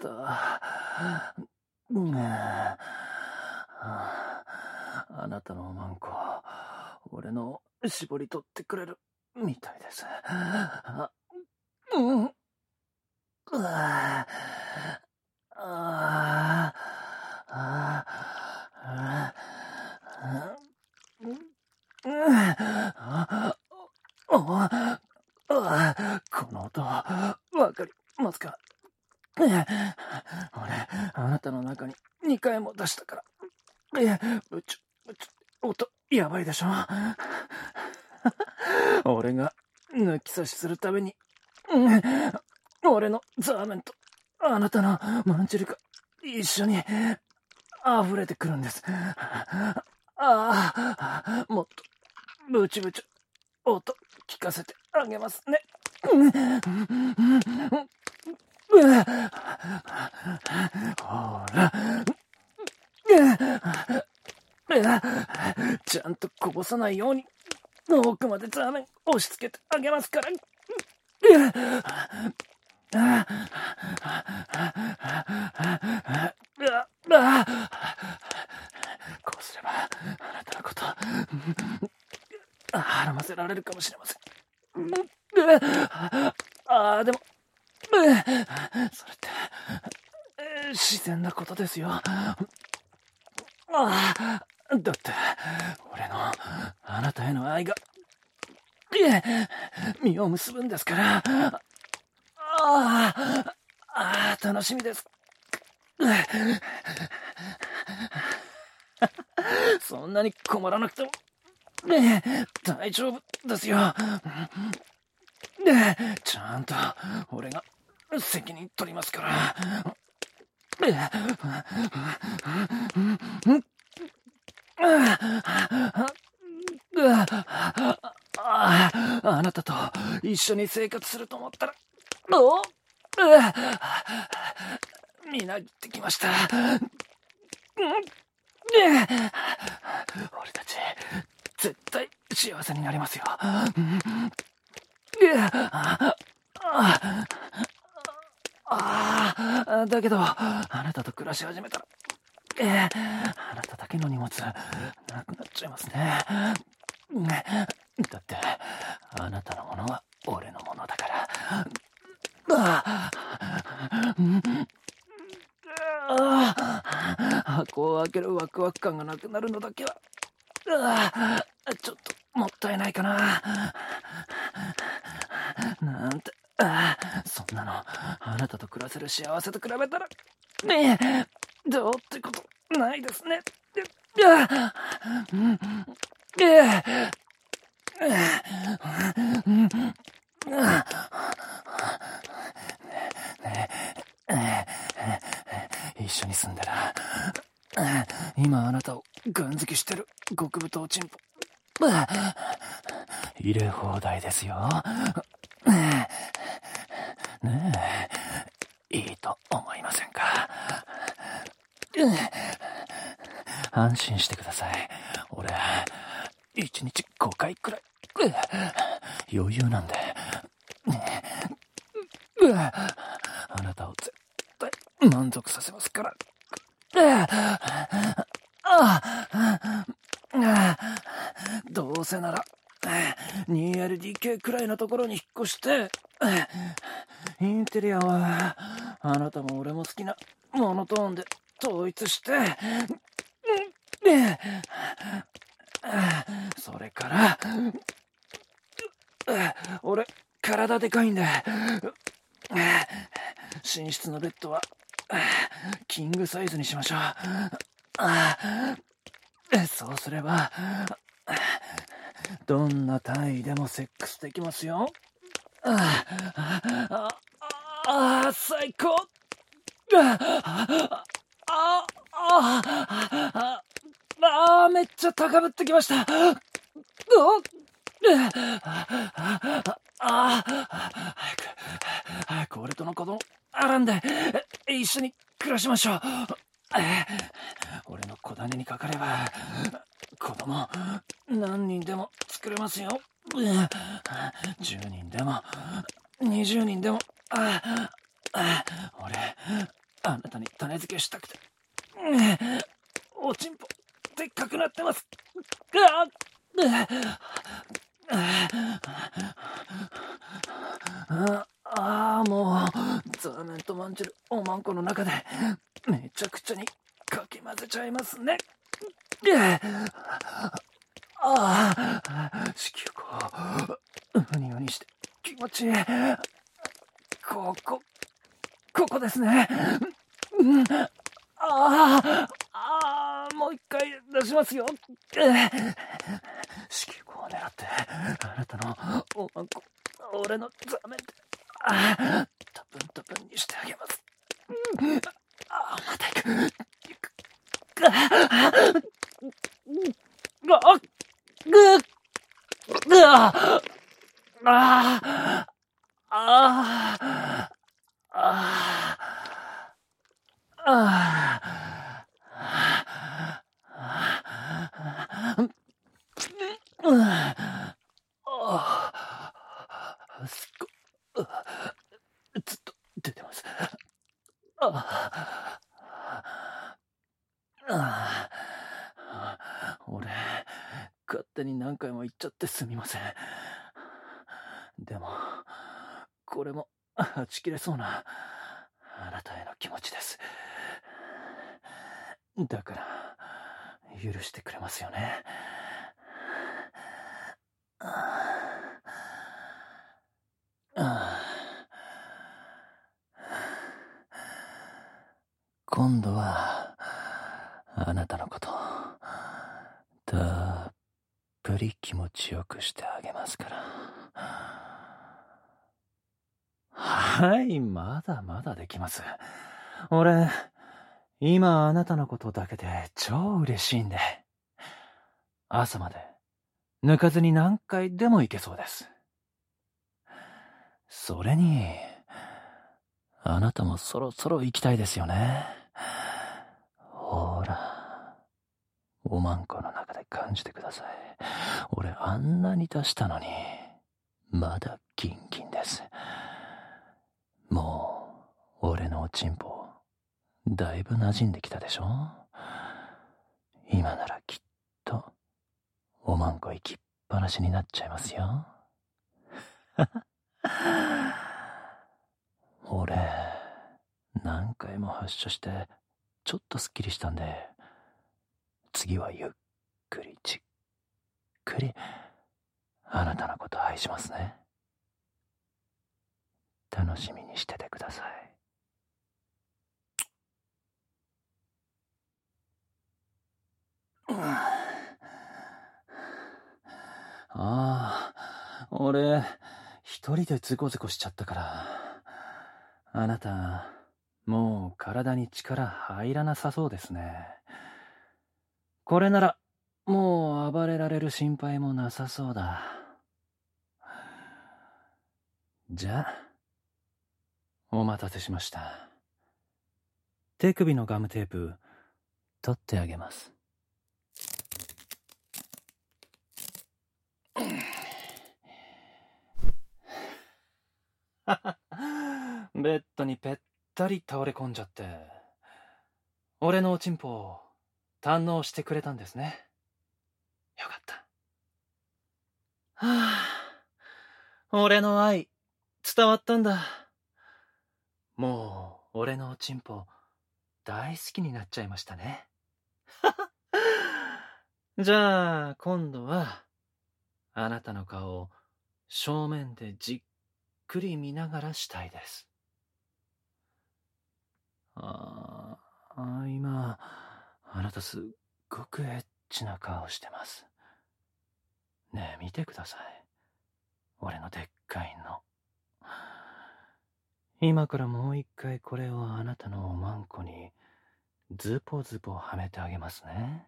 Speaker 2: あなたのおまんこ、俺の絞り取ってくれるみたいです。この音、わかりますか？俺、あなたの中に2回も出したから。音、やばいでしょ？俺が抜き差しするたびに、俺のザーメンとあなたのまんじるが一緒に溢れてくるんです。もっとブチブチ音聞かせてあげますね。ほら、ちゃんとこぼさないように奥までザーメン押し付けてあげますから。こうすればあなたのことはらませられるかもしれません。でもそれって自然なことですよ。だって俺のあなたへの愛が実を結ぶんですから。楽しみです。
Speaker 1: んなに困らなくても、ねえ、大丈夫ですよ。ねえ、ちゃんと俺が責任取りますから。あなたと一緒に生活すると思ったら、みなぎってきました。俺たち絶対幸せになりますよ。だけどあなたと暮らし始めたら、あなただけの荷物なくなっちゃいますね。だってあなたのものは俺のものだから。箱を開けるワクワク感がなくなるのだけはちょっともったいないかな。なんて、そんなのあなたと暮らせる幸せと比べたらどうってことないですね。一緒に住んだら今あなたをガン付けしてる極太チンポ入れ放題ですよ。ねえ、いいと思いませんか？安心してください。俺1日5回くらい余裕なんで。あなたを絶対満足させますから。どうせなら 2LDK くらいのところに引っ越してインテリアはあなたも俺も好きなモノトーンで統一してそれから俺体でかいんで寝室のベッドはキングサイズにしましょう。そうすればどんな体位でもセックスできますよ。最高。めっちゃ高ぶってきました。早く俺との子供あんで一緒に暮らしましょう。俺の小種にかかれば子供何人でも作れますよ。10人でも20人でも。俺あなたに種付けしたくておちんぽでっかくなってます。もうザーメンとまんじるおまんこの中でめちゃくちゃにかき混ぜちゃいますね。子宮口うにうにして気持ちいい。ここですね。もう一回出しますよ。子宮口を狙ってあなたのおまんこ俺のザーメンでたぷんたぷんにしてあげます。また行く。ずっと出てます。俺勝手に何回も言っちゃってすみません。でもこれもはち切れそうなあなたへの気持ちです。だから許してくれますよね。今度はあなたのこと
Speaker 2: たっぷり気持ちよくしてあげますから。はい、まだまだできます。俺、今あなたのことだけで超嬉しいんで。朝まで抜かずに何回でも行けそうです。それに、あなたもそろそろ行きたいですよね。ほら、おまんこの中で感じてください。俺あんなに出したのに、まだギンギンです。もう、俺のおちんぽ、だいぶ馴染んできたでしょ。今ならきっと、おまんこ行きっぱなしになっちゃいますよ。俺、何回も発射して、ちょっとスッキリしたんで、次はゆっくりじっくり、あなたのこと愛しますね。楽しみにしててください。ああ、俺、一人でズコズコしちゃったから。あなた、もう体に力入らなさそうですね。これなら、もう暴れられる心配もなさそうだ。じゃあ、お待たせしました。手首のガムテープ、取ってあげます。ベッドにぺったり倒れ込んじゃって、俺のおちんぽを堪能してくれたんですね。よかった。はあ、俺の愛、伝わったんだ。もう、俺のおちんぽ、大好きになっちゃいましたね。じゃあ、今度は、あなたの顔を正面でじっくり見ながらしたいです。今、あなたすっごくエッチな顔してます。ねえ、見てください。俺のでっかいの。今からもう一回これをあなたのおまんこにズポズポはめてあげますね。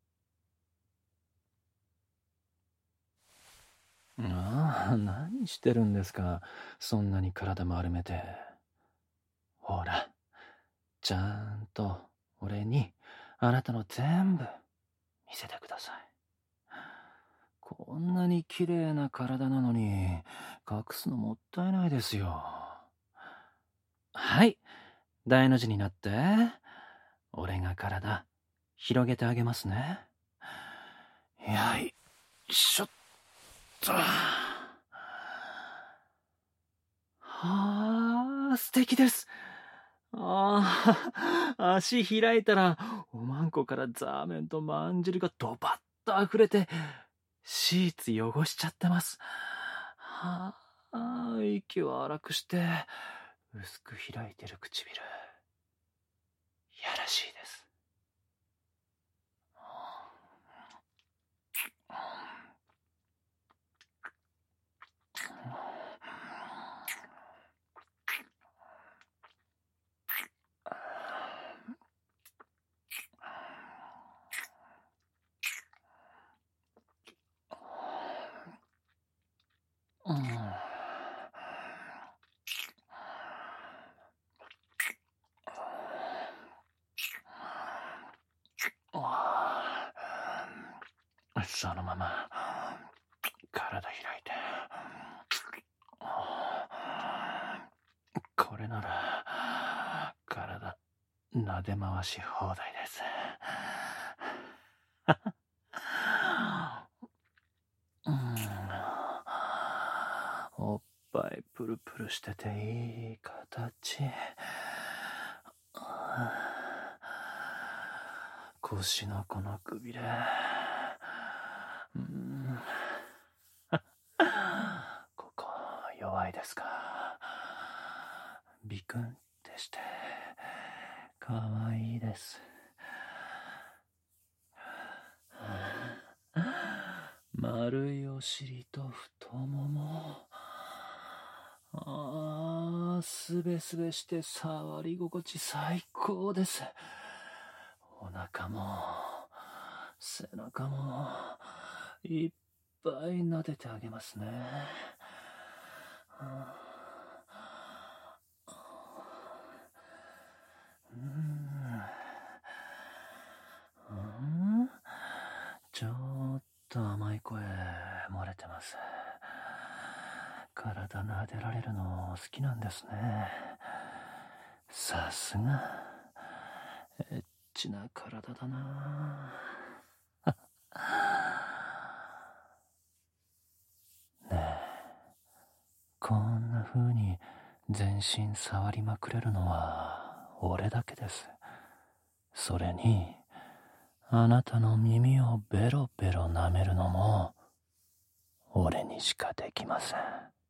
Speaker 2: ああ、何してるんですか。そんなに体丸めて。ほら、ちゃんと俺にあなたの全部見せてください。こんなに綺麗な体なのに隠すのもったいないですよ。はい、大の字になって、俺が体広げてあげますね。よいしょっと。はあ、素敵です。足開いたら、おまんこからザーメンとまんじるがドバッと溢れて、シーツ汚しちゃってます。はあ、息を荒くして、薄く開いてる唇。やらしいです。うん。そのまま体開いて。これなら体撫で回し放題です。うん、おっぱいプルプルしてていい形。腰のこのくびれ。うん、ここ弱いですか。ビクンってしてかわいいです。 丸いお尻と太もも。すべすべして触り心地最高です。お腹も背中もいっぱい撫でてあげますね。ちょっと甘い声漏れてます。体撫でられるの好きなんですね。さすがエッチな体だな。ねえ、こんな風に全身触りまくれるのは俺だけです。それにあなたの耳をベロベロ舐めるのも俺にしかできません。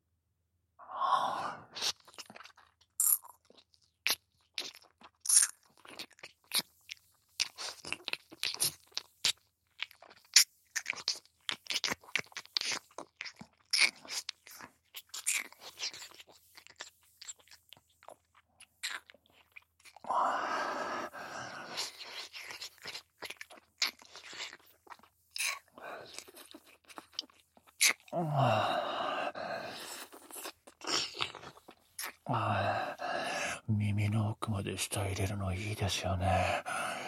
Speaker 2: 耳の奥まで舌入れるのいいですよね。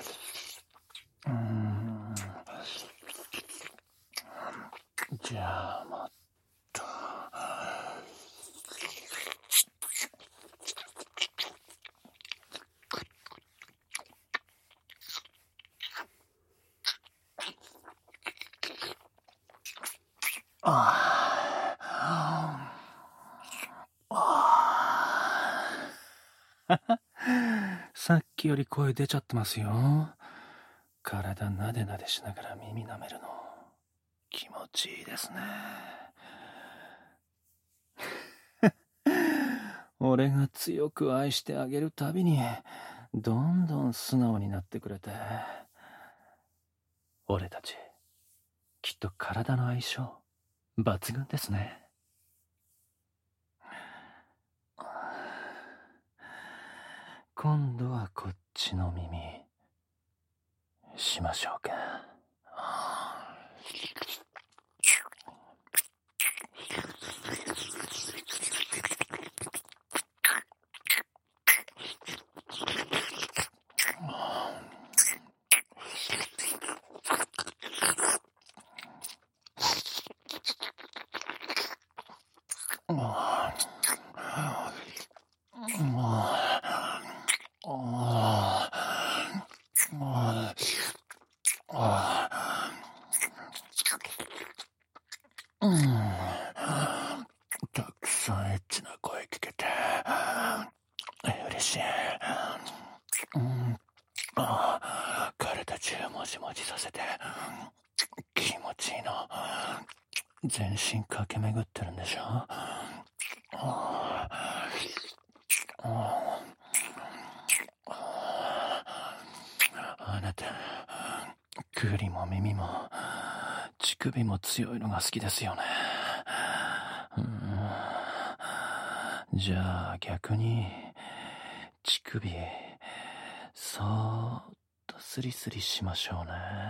Speaker 2: じゃあまた。さっきより声出ちゃってますよ。体なでなでしながら耳舐めるの気持ちいいですね。俺が強く愛してあげるたびにどんどん素直になってくれて、俺たちきっと体の相性抜群ですね。今度はこっちの耳しましょうか。たくさんエッチな声聞けて嬉しい。体中もじもじさせて気持ちいいの全身駆け巡ってるんでしょ。あなた栗も耳も乳首も強いのが好きですよね。じゃあ逆に乳首そーっとスリスリしましょうね。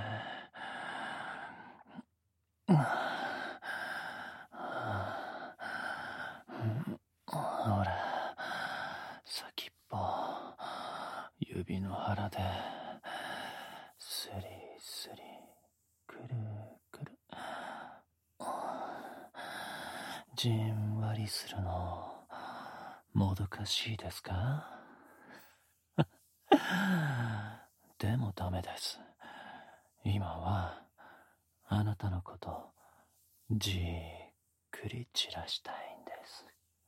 Speaker 2: ほら先っぽ指の腹でスリスリくるくるじんわりするのもどかしいですか？でもダメです。今はあなたのことじっくり散らしたいんです。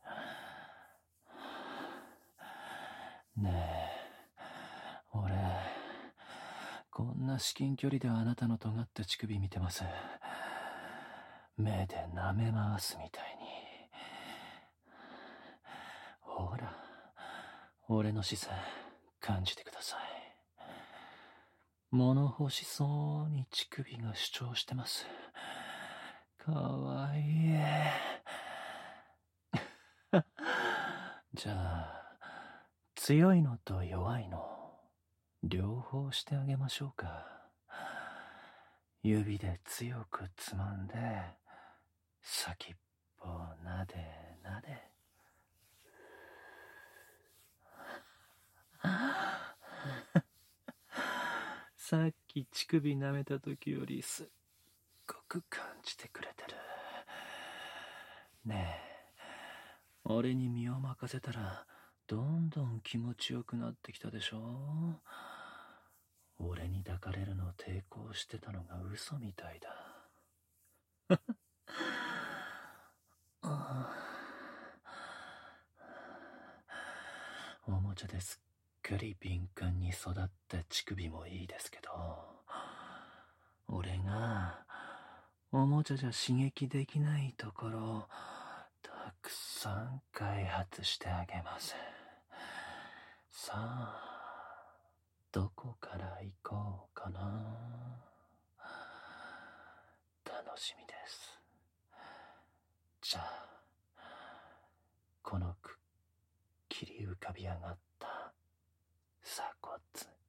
Speaker 2: ねえ、俺こんな至近距離であなたの尖った乳首見てます。目で舐め回すみたいに。ほら俺の視線感じてください。物欲しそうに乳首が主張してます。 かわいい。じゃあ、強いのと弱いの、両方してあげましょうか。指で強くつまんで、先っぽなでなで。さっき乳首舐めた時よりすっごく感じてくれてる。ねえ、俺に身を任せたらどんどん気持ちよくなってきたでしょ。俺に抱かれるの抵抗してたのが嘘みたいだ。おもちゃですっかり敏感に育った乳首もいいですけど、俺がおもちゃじゃ刺激できないところをたくさん開発してあげます。さあ、どこから行こうかな。楽しみです。じゃあ、このくっきり浮かび上がった鎖骨、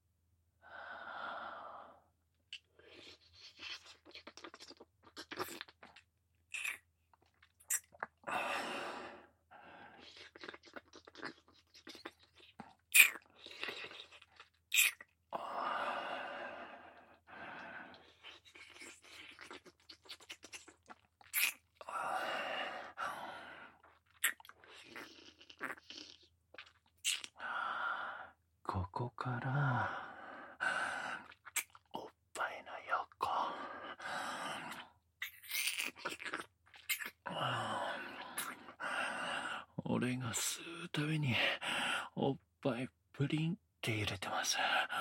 Speaker 2: ここからおっぱいの横、俺が吸うたびにおっぱいプリンって揺れてます。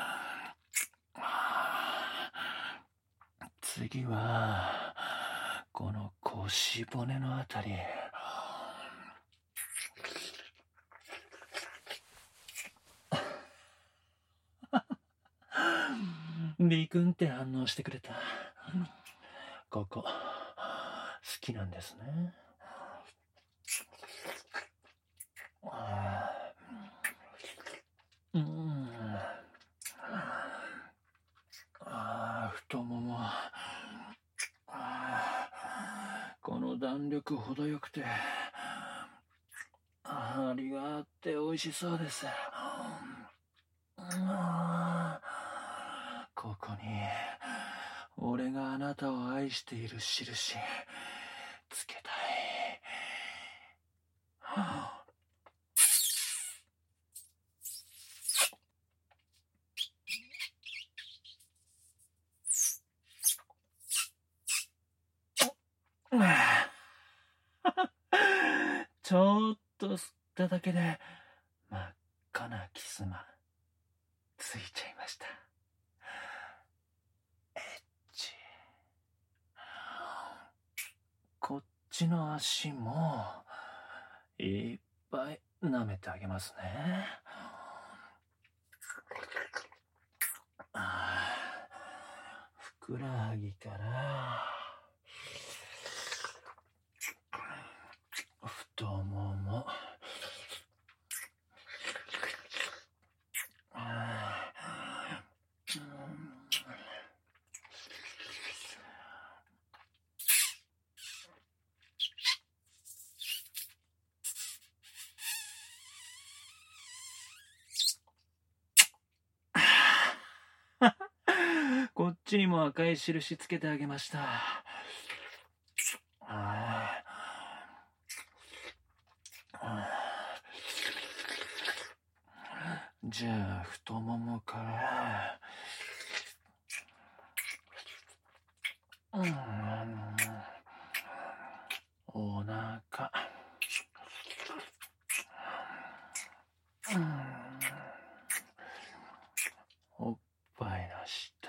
Speaker 2: 次はこの腰骨のあたり。ビクンって反応してくれた。ここ好きなんですね。太もも、この弾力程よくて、ありがあって美味しそうです。ここに俺があなたを愛している印つけたい。ちょっと吸っただけで真っ赤なキスマついちゃいました。エッチ。こっちの足もいっぱい舐めてあげますね。ふくらはぎから太もも、こっちにも赤い印つけてあげました。じゃあ太ももからお腹、おっぱいの下、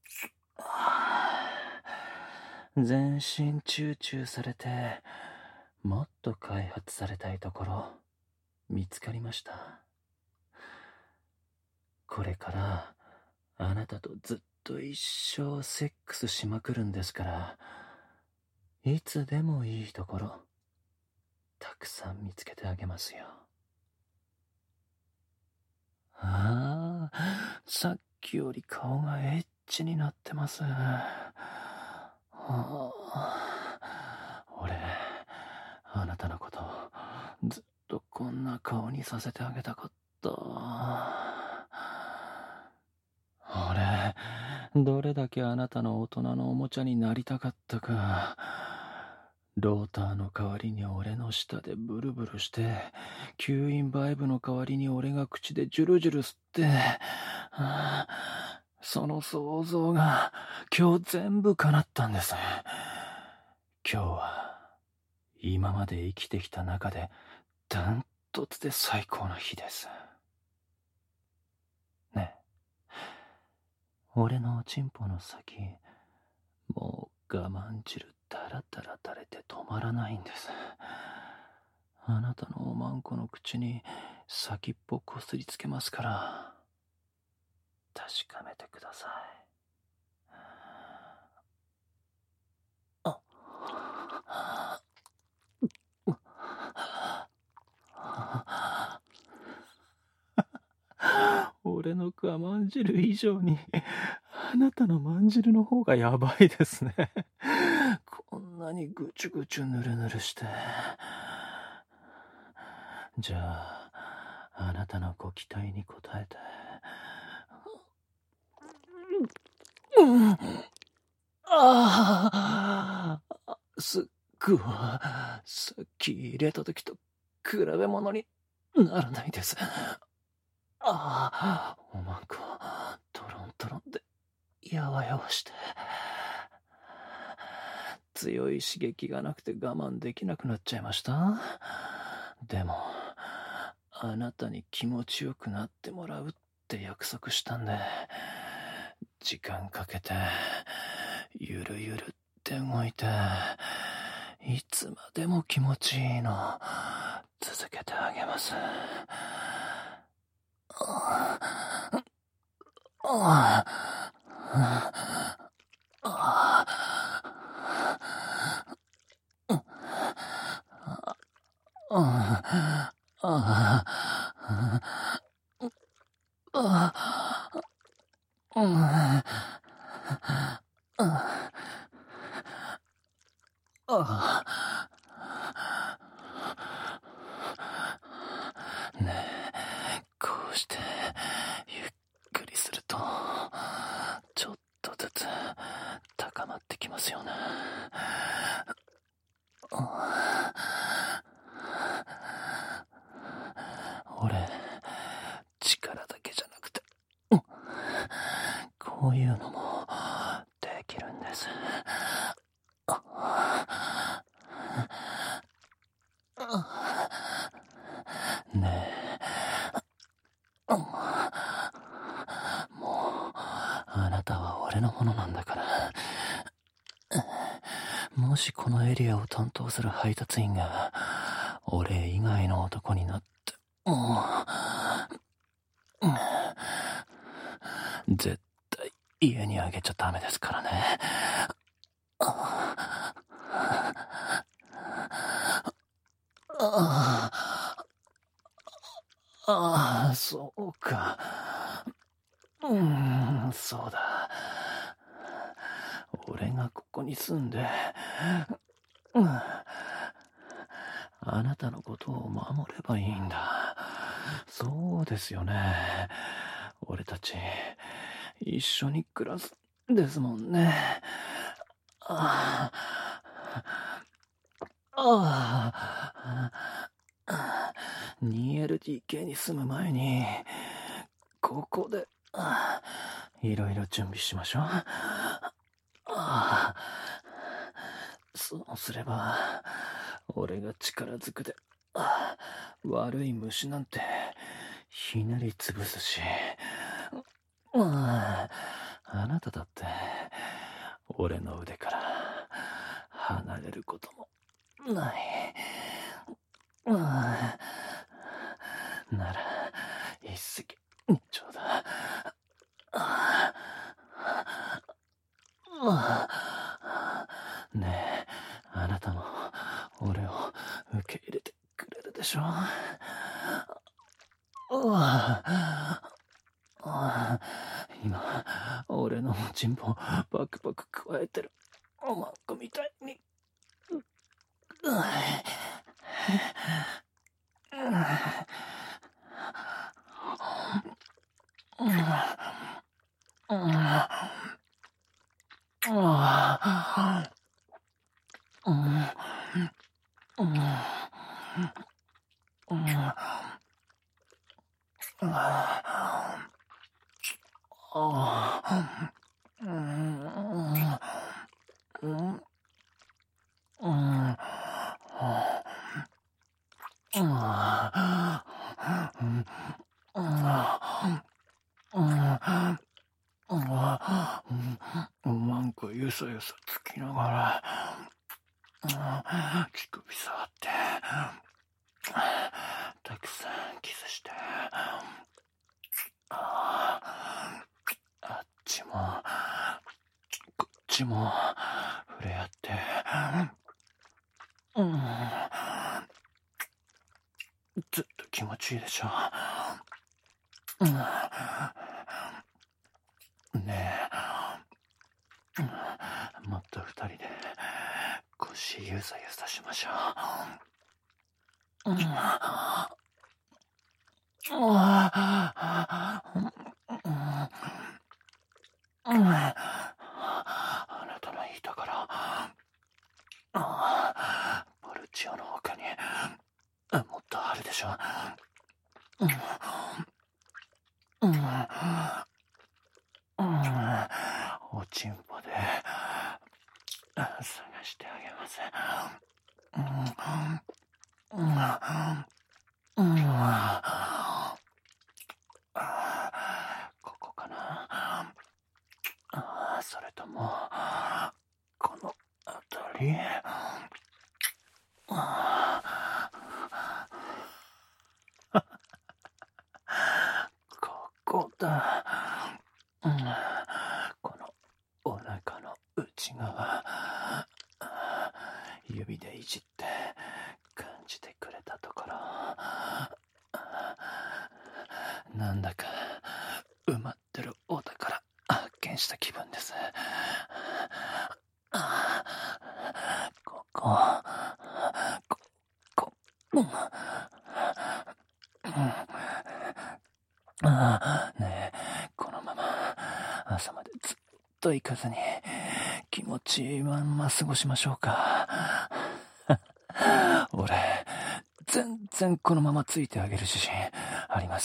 Speaker 2: 全身チューチューされてもっと開発されたいところ見つかりました。これからあなたとずっと一生セックスしまくるんですから、いつでもいいところたくさん見つけてあげますよ。ああ、さっきより顔がエッチになってます。俺、あなたのことずっとこんな顔にさせてあげたかった。俺、どれだけあなたの大人のおもちゃになりたかったか。ローターの代わりに俺の舌でブルブルして、吸引バイブの代わりに俺が口でジュルジュル吸って、その想像が今日全部叶ったんです。今日は今まで生きてきた中でダントツで最高の日です。ねえ、俺のおちんぽの先、もう我慢汁ダラダラ垂れて止まらないんです。あなたのおまんこの口に先っぽこすりつけますから、確かめてください。俺の我慢汁以上にあなたのまん汁の方がやばいですね。こんなにぐちゅぐちゅぬるぬるして。じゃあ、あなたのご期待に応えて。ああ、すっごい。さっき入れた時と比べ物にならないです。おまんこ、トロントロンで、やわやわして。強い刺激がなくて我慢できなくなっちゃいました。でも、あなたに気持ちよくなってもらうって約束したんで、時間かけて、ゆるゆるって動いて、いつまでも気持ちいいの、続けてあげます。ねえ、こうしてゆっくりするとちょっとずつ高まってきますよね。俺、力だけじゃなくて、こういうのもできるんです。ねえ、もうあなたは俺のものなんだから。もしこのエリアを担当する配達員が俺以外の男になって絶対家にあげちゃダメですからね。そうか。そうだ。俺がここに住んで、あなたのことを守ればいいんだ。そうですよね。俺たち、一緒に暮らすんですもんね。2LDK に住む前に、ここで、いろいろ準備しましょう。そうすれば、俺が力ずくで、悪い虫なんて、ひねり潰すし、あなただって、俺の腕から離れることもない。なら、一石二鳥だ。ねえ、あなたも俺を受け入れてくれるでしょ。今、俺のチンポパクパク加えてるおまんこみたいに。おまんこゆさゆさつきながら、乳首触って、たくさんキスして、あっちもこっちも触れ合って、ずっと気持ちいいでしょ。ねえ、もっと二人で腰ゆさゆさしましょう。あなたの言いたからポルチオの他にもっとあるでしょ。おちんぽで探してあげます。ここかな。それともこの辺り。ここだ。このお腹の内側、指でいじって感じてくれたところ、なんだか埋まってるお宝発見した気分です。ねえ、このまま朝までずっと行かずに気持ちいいまんま過ごしましょうか。俺全然このままついてあげる自信あります。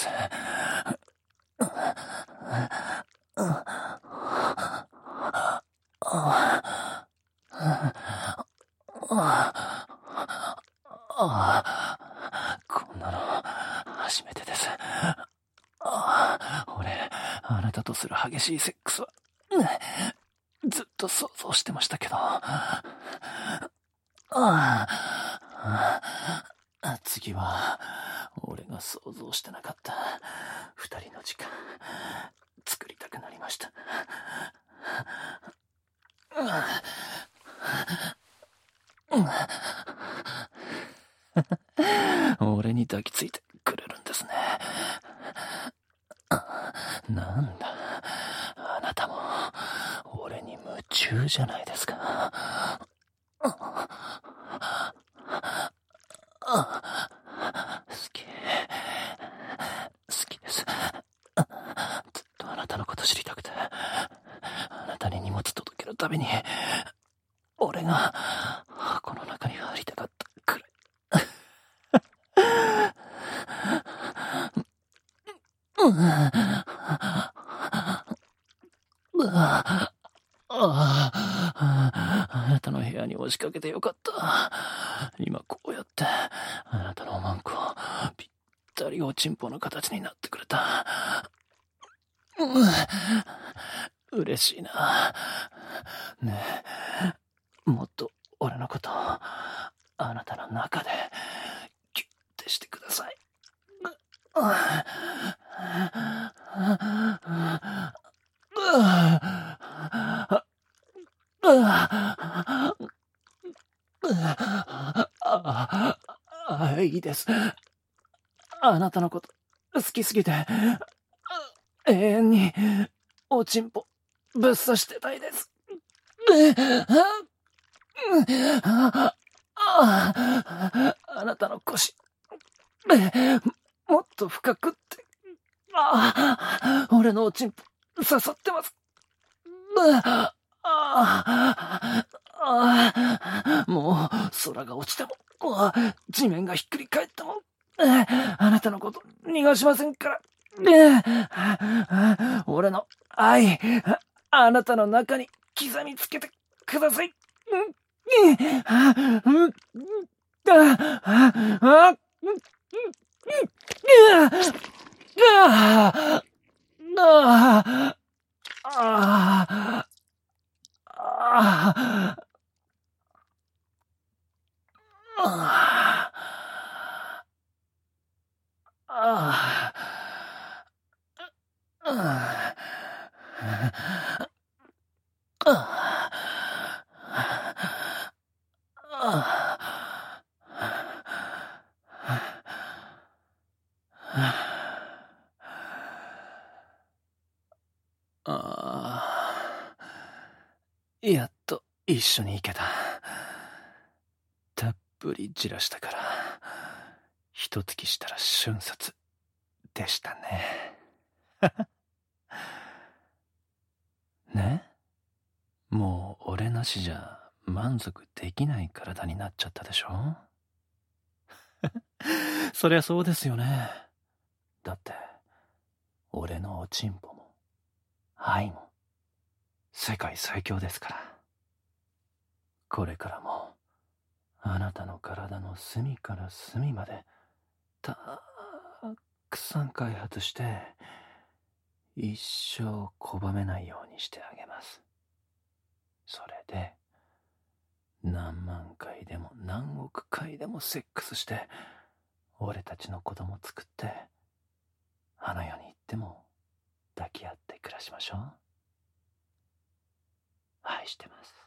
Speaker 2: こんなの初めてです。俺、あなたとする激しいセックスはずっと想像してましたけど。次は俺が想像してなかった二人の時間作りたくなりました。俺に抱きついてくれるんですね。なんだ、あなたも俺に夢中じゃないですか。好きです。ずっとあなたのこと知りたくて、あなたに荷物届けるたびに俺が箱の中に入りたかったくらい。あなたの部屋に押しかけてよかった。今こうやってあなたのおまんこぴったりおちんぽの形になってくれた。嬉しいな。ねえ、もっと俺のことあ中でギュッてしてください。いいです。あなたのこと好きすぎて永遠におちんぽぶっ刺してたいです。あなたの腰もっと深くって、俺のおちんぽ刺さってます。もう空が落ちても地面がひっくり返ってもあなたのこと逃がしませんから。俺の愛、あなたの中に刻みつけてください。やっと一緒に行けた。たっぷりじらしたから一月したら瞬殺でしたね。ね？もう俺なしじゃ満足できない体になっちゃったでしょ？そりゃそうですよね。だって俺のおちんぽも愛も世界最強ですから。これからもあなたの体の隅から隅までたくさん開発して一生拒めないようにしてあげます。それで何万回でも何億回でもセックスして俺たちの子供作ってあの世に行っても抱き合って暮らしましょう。愛してます。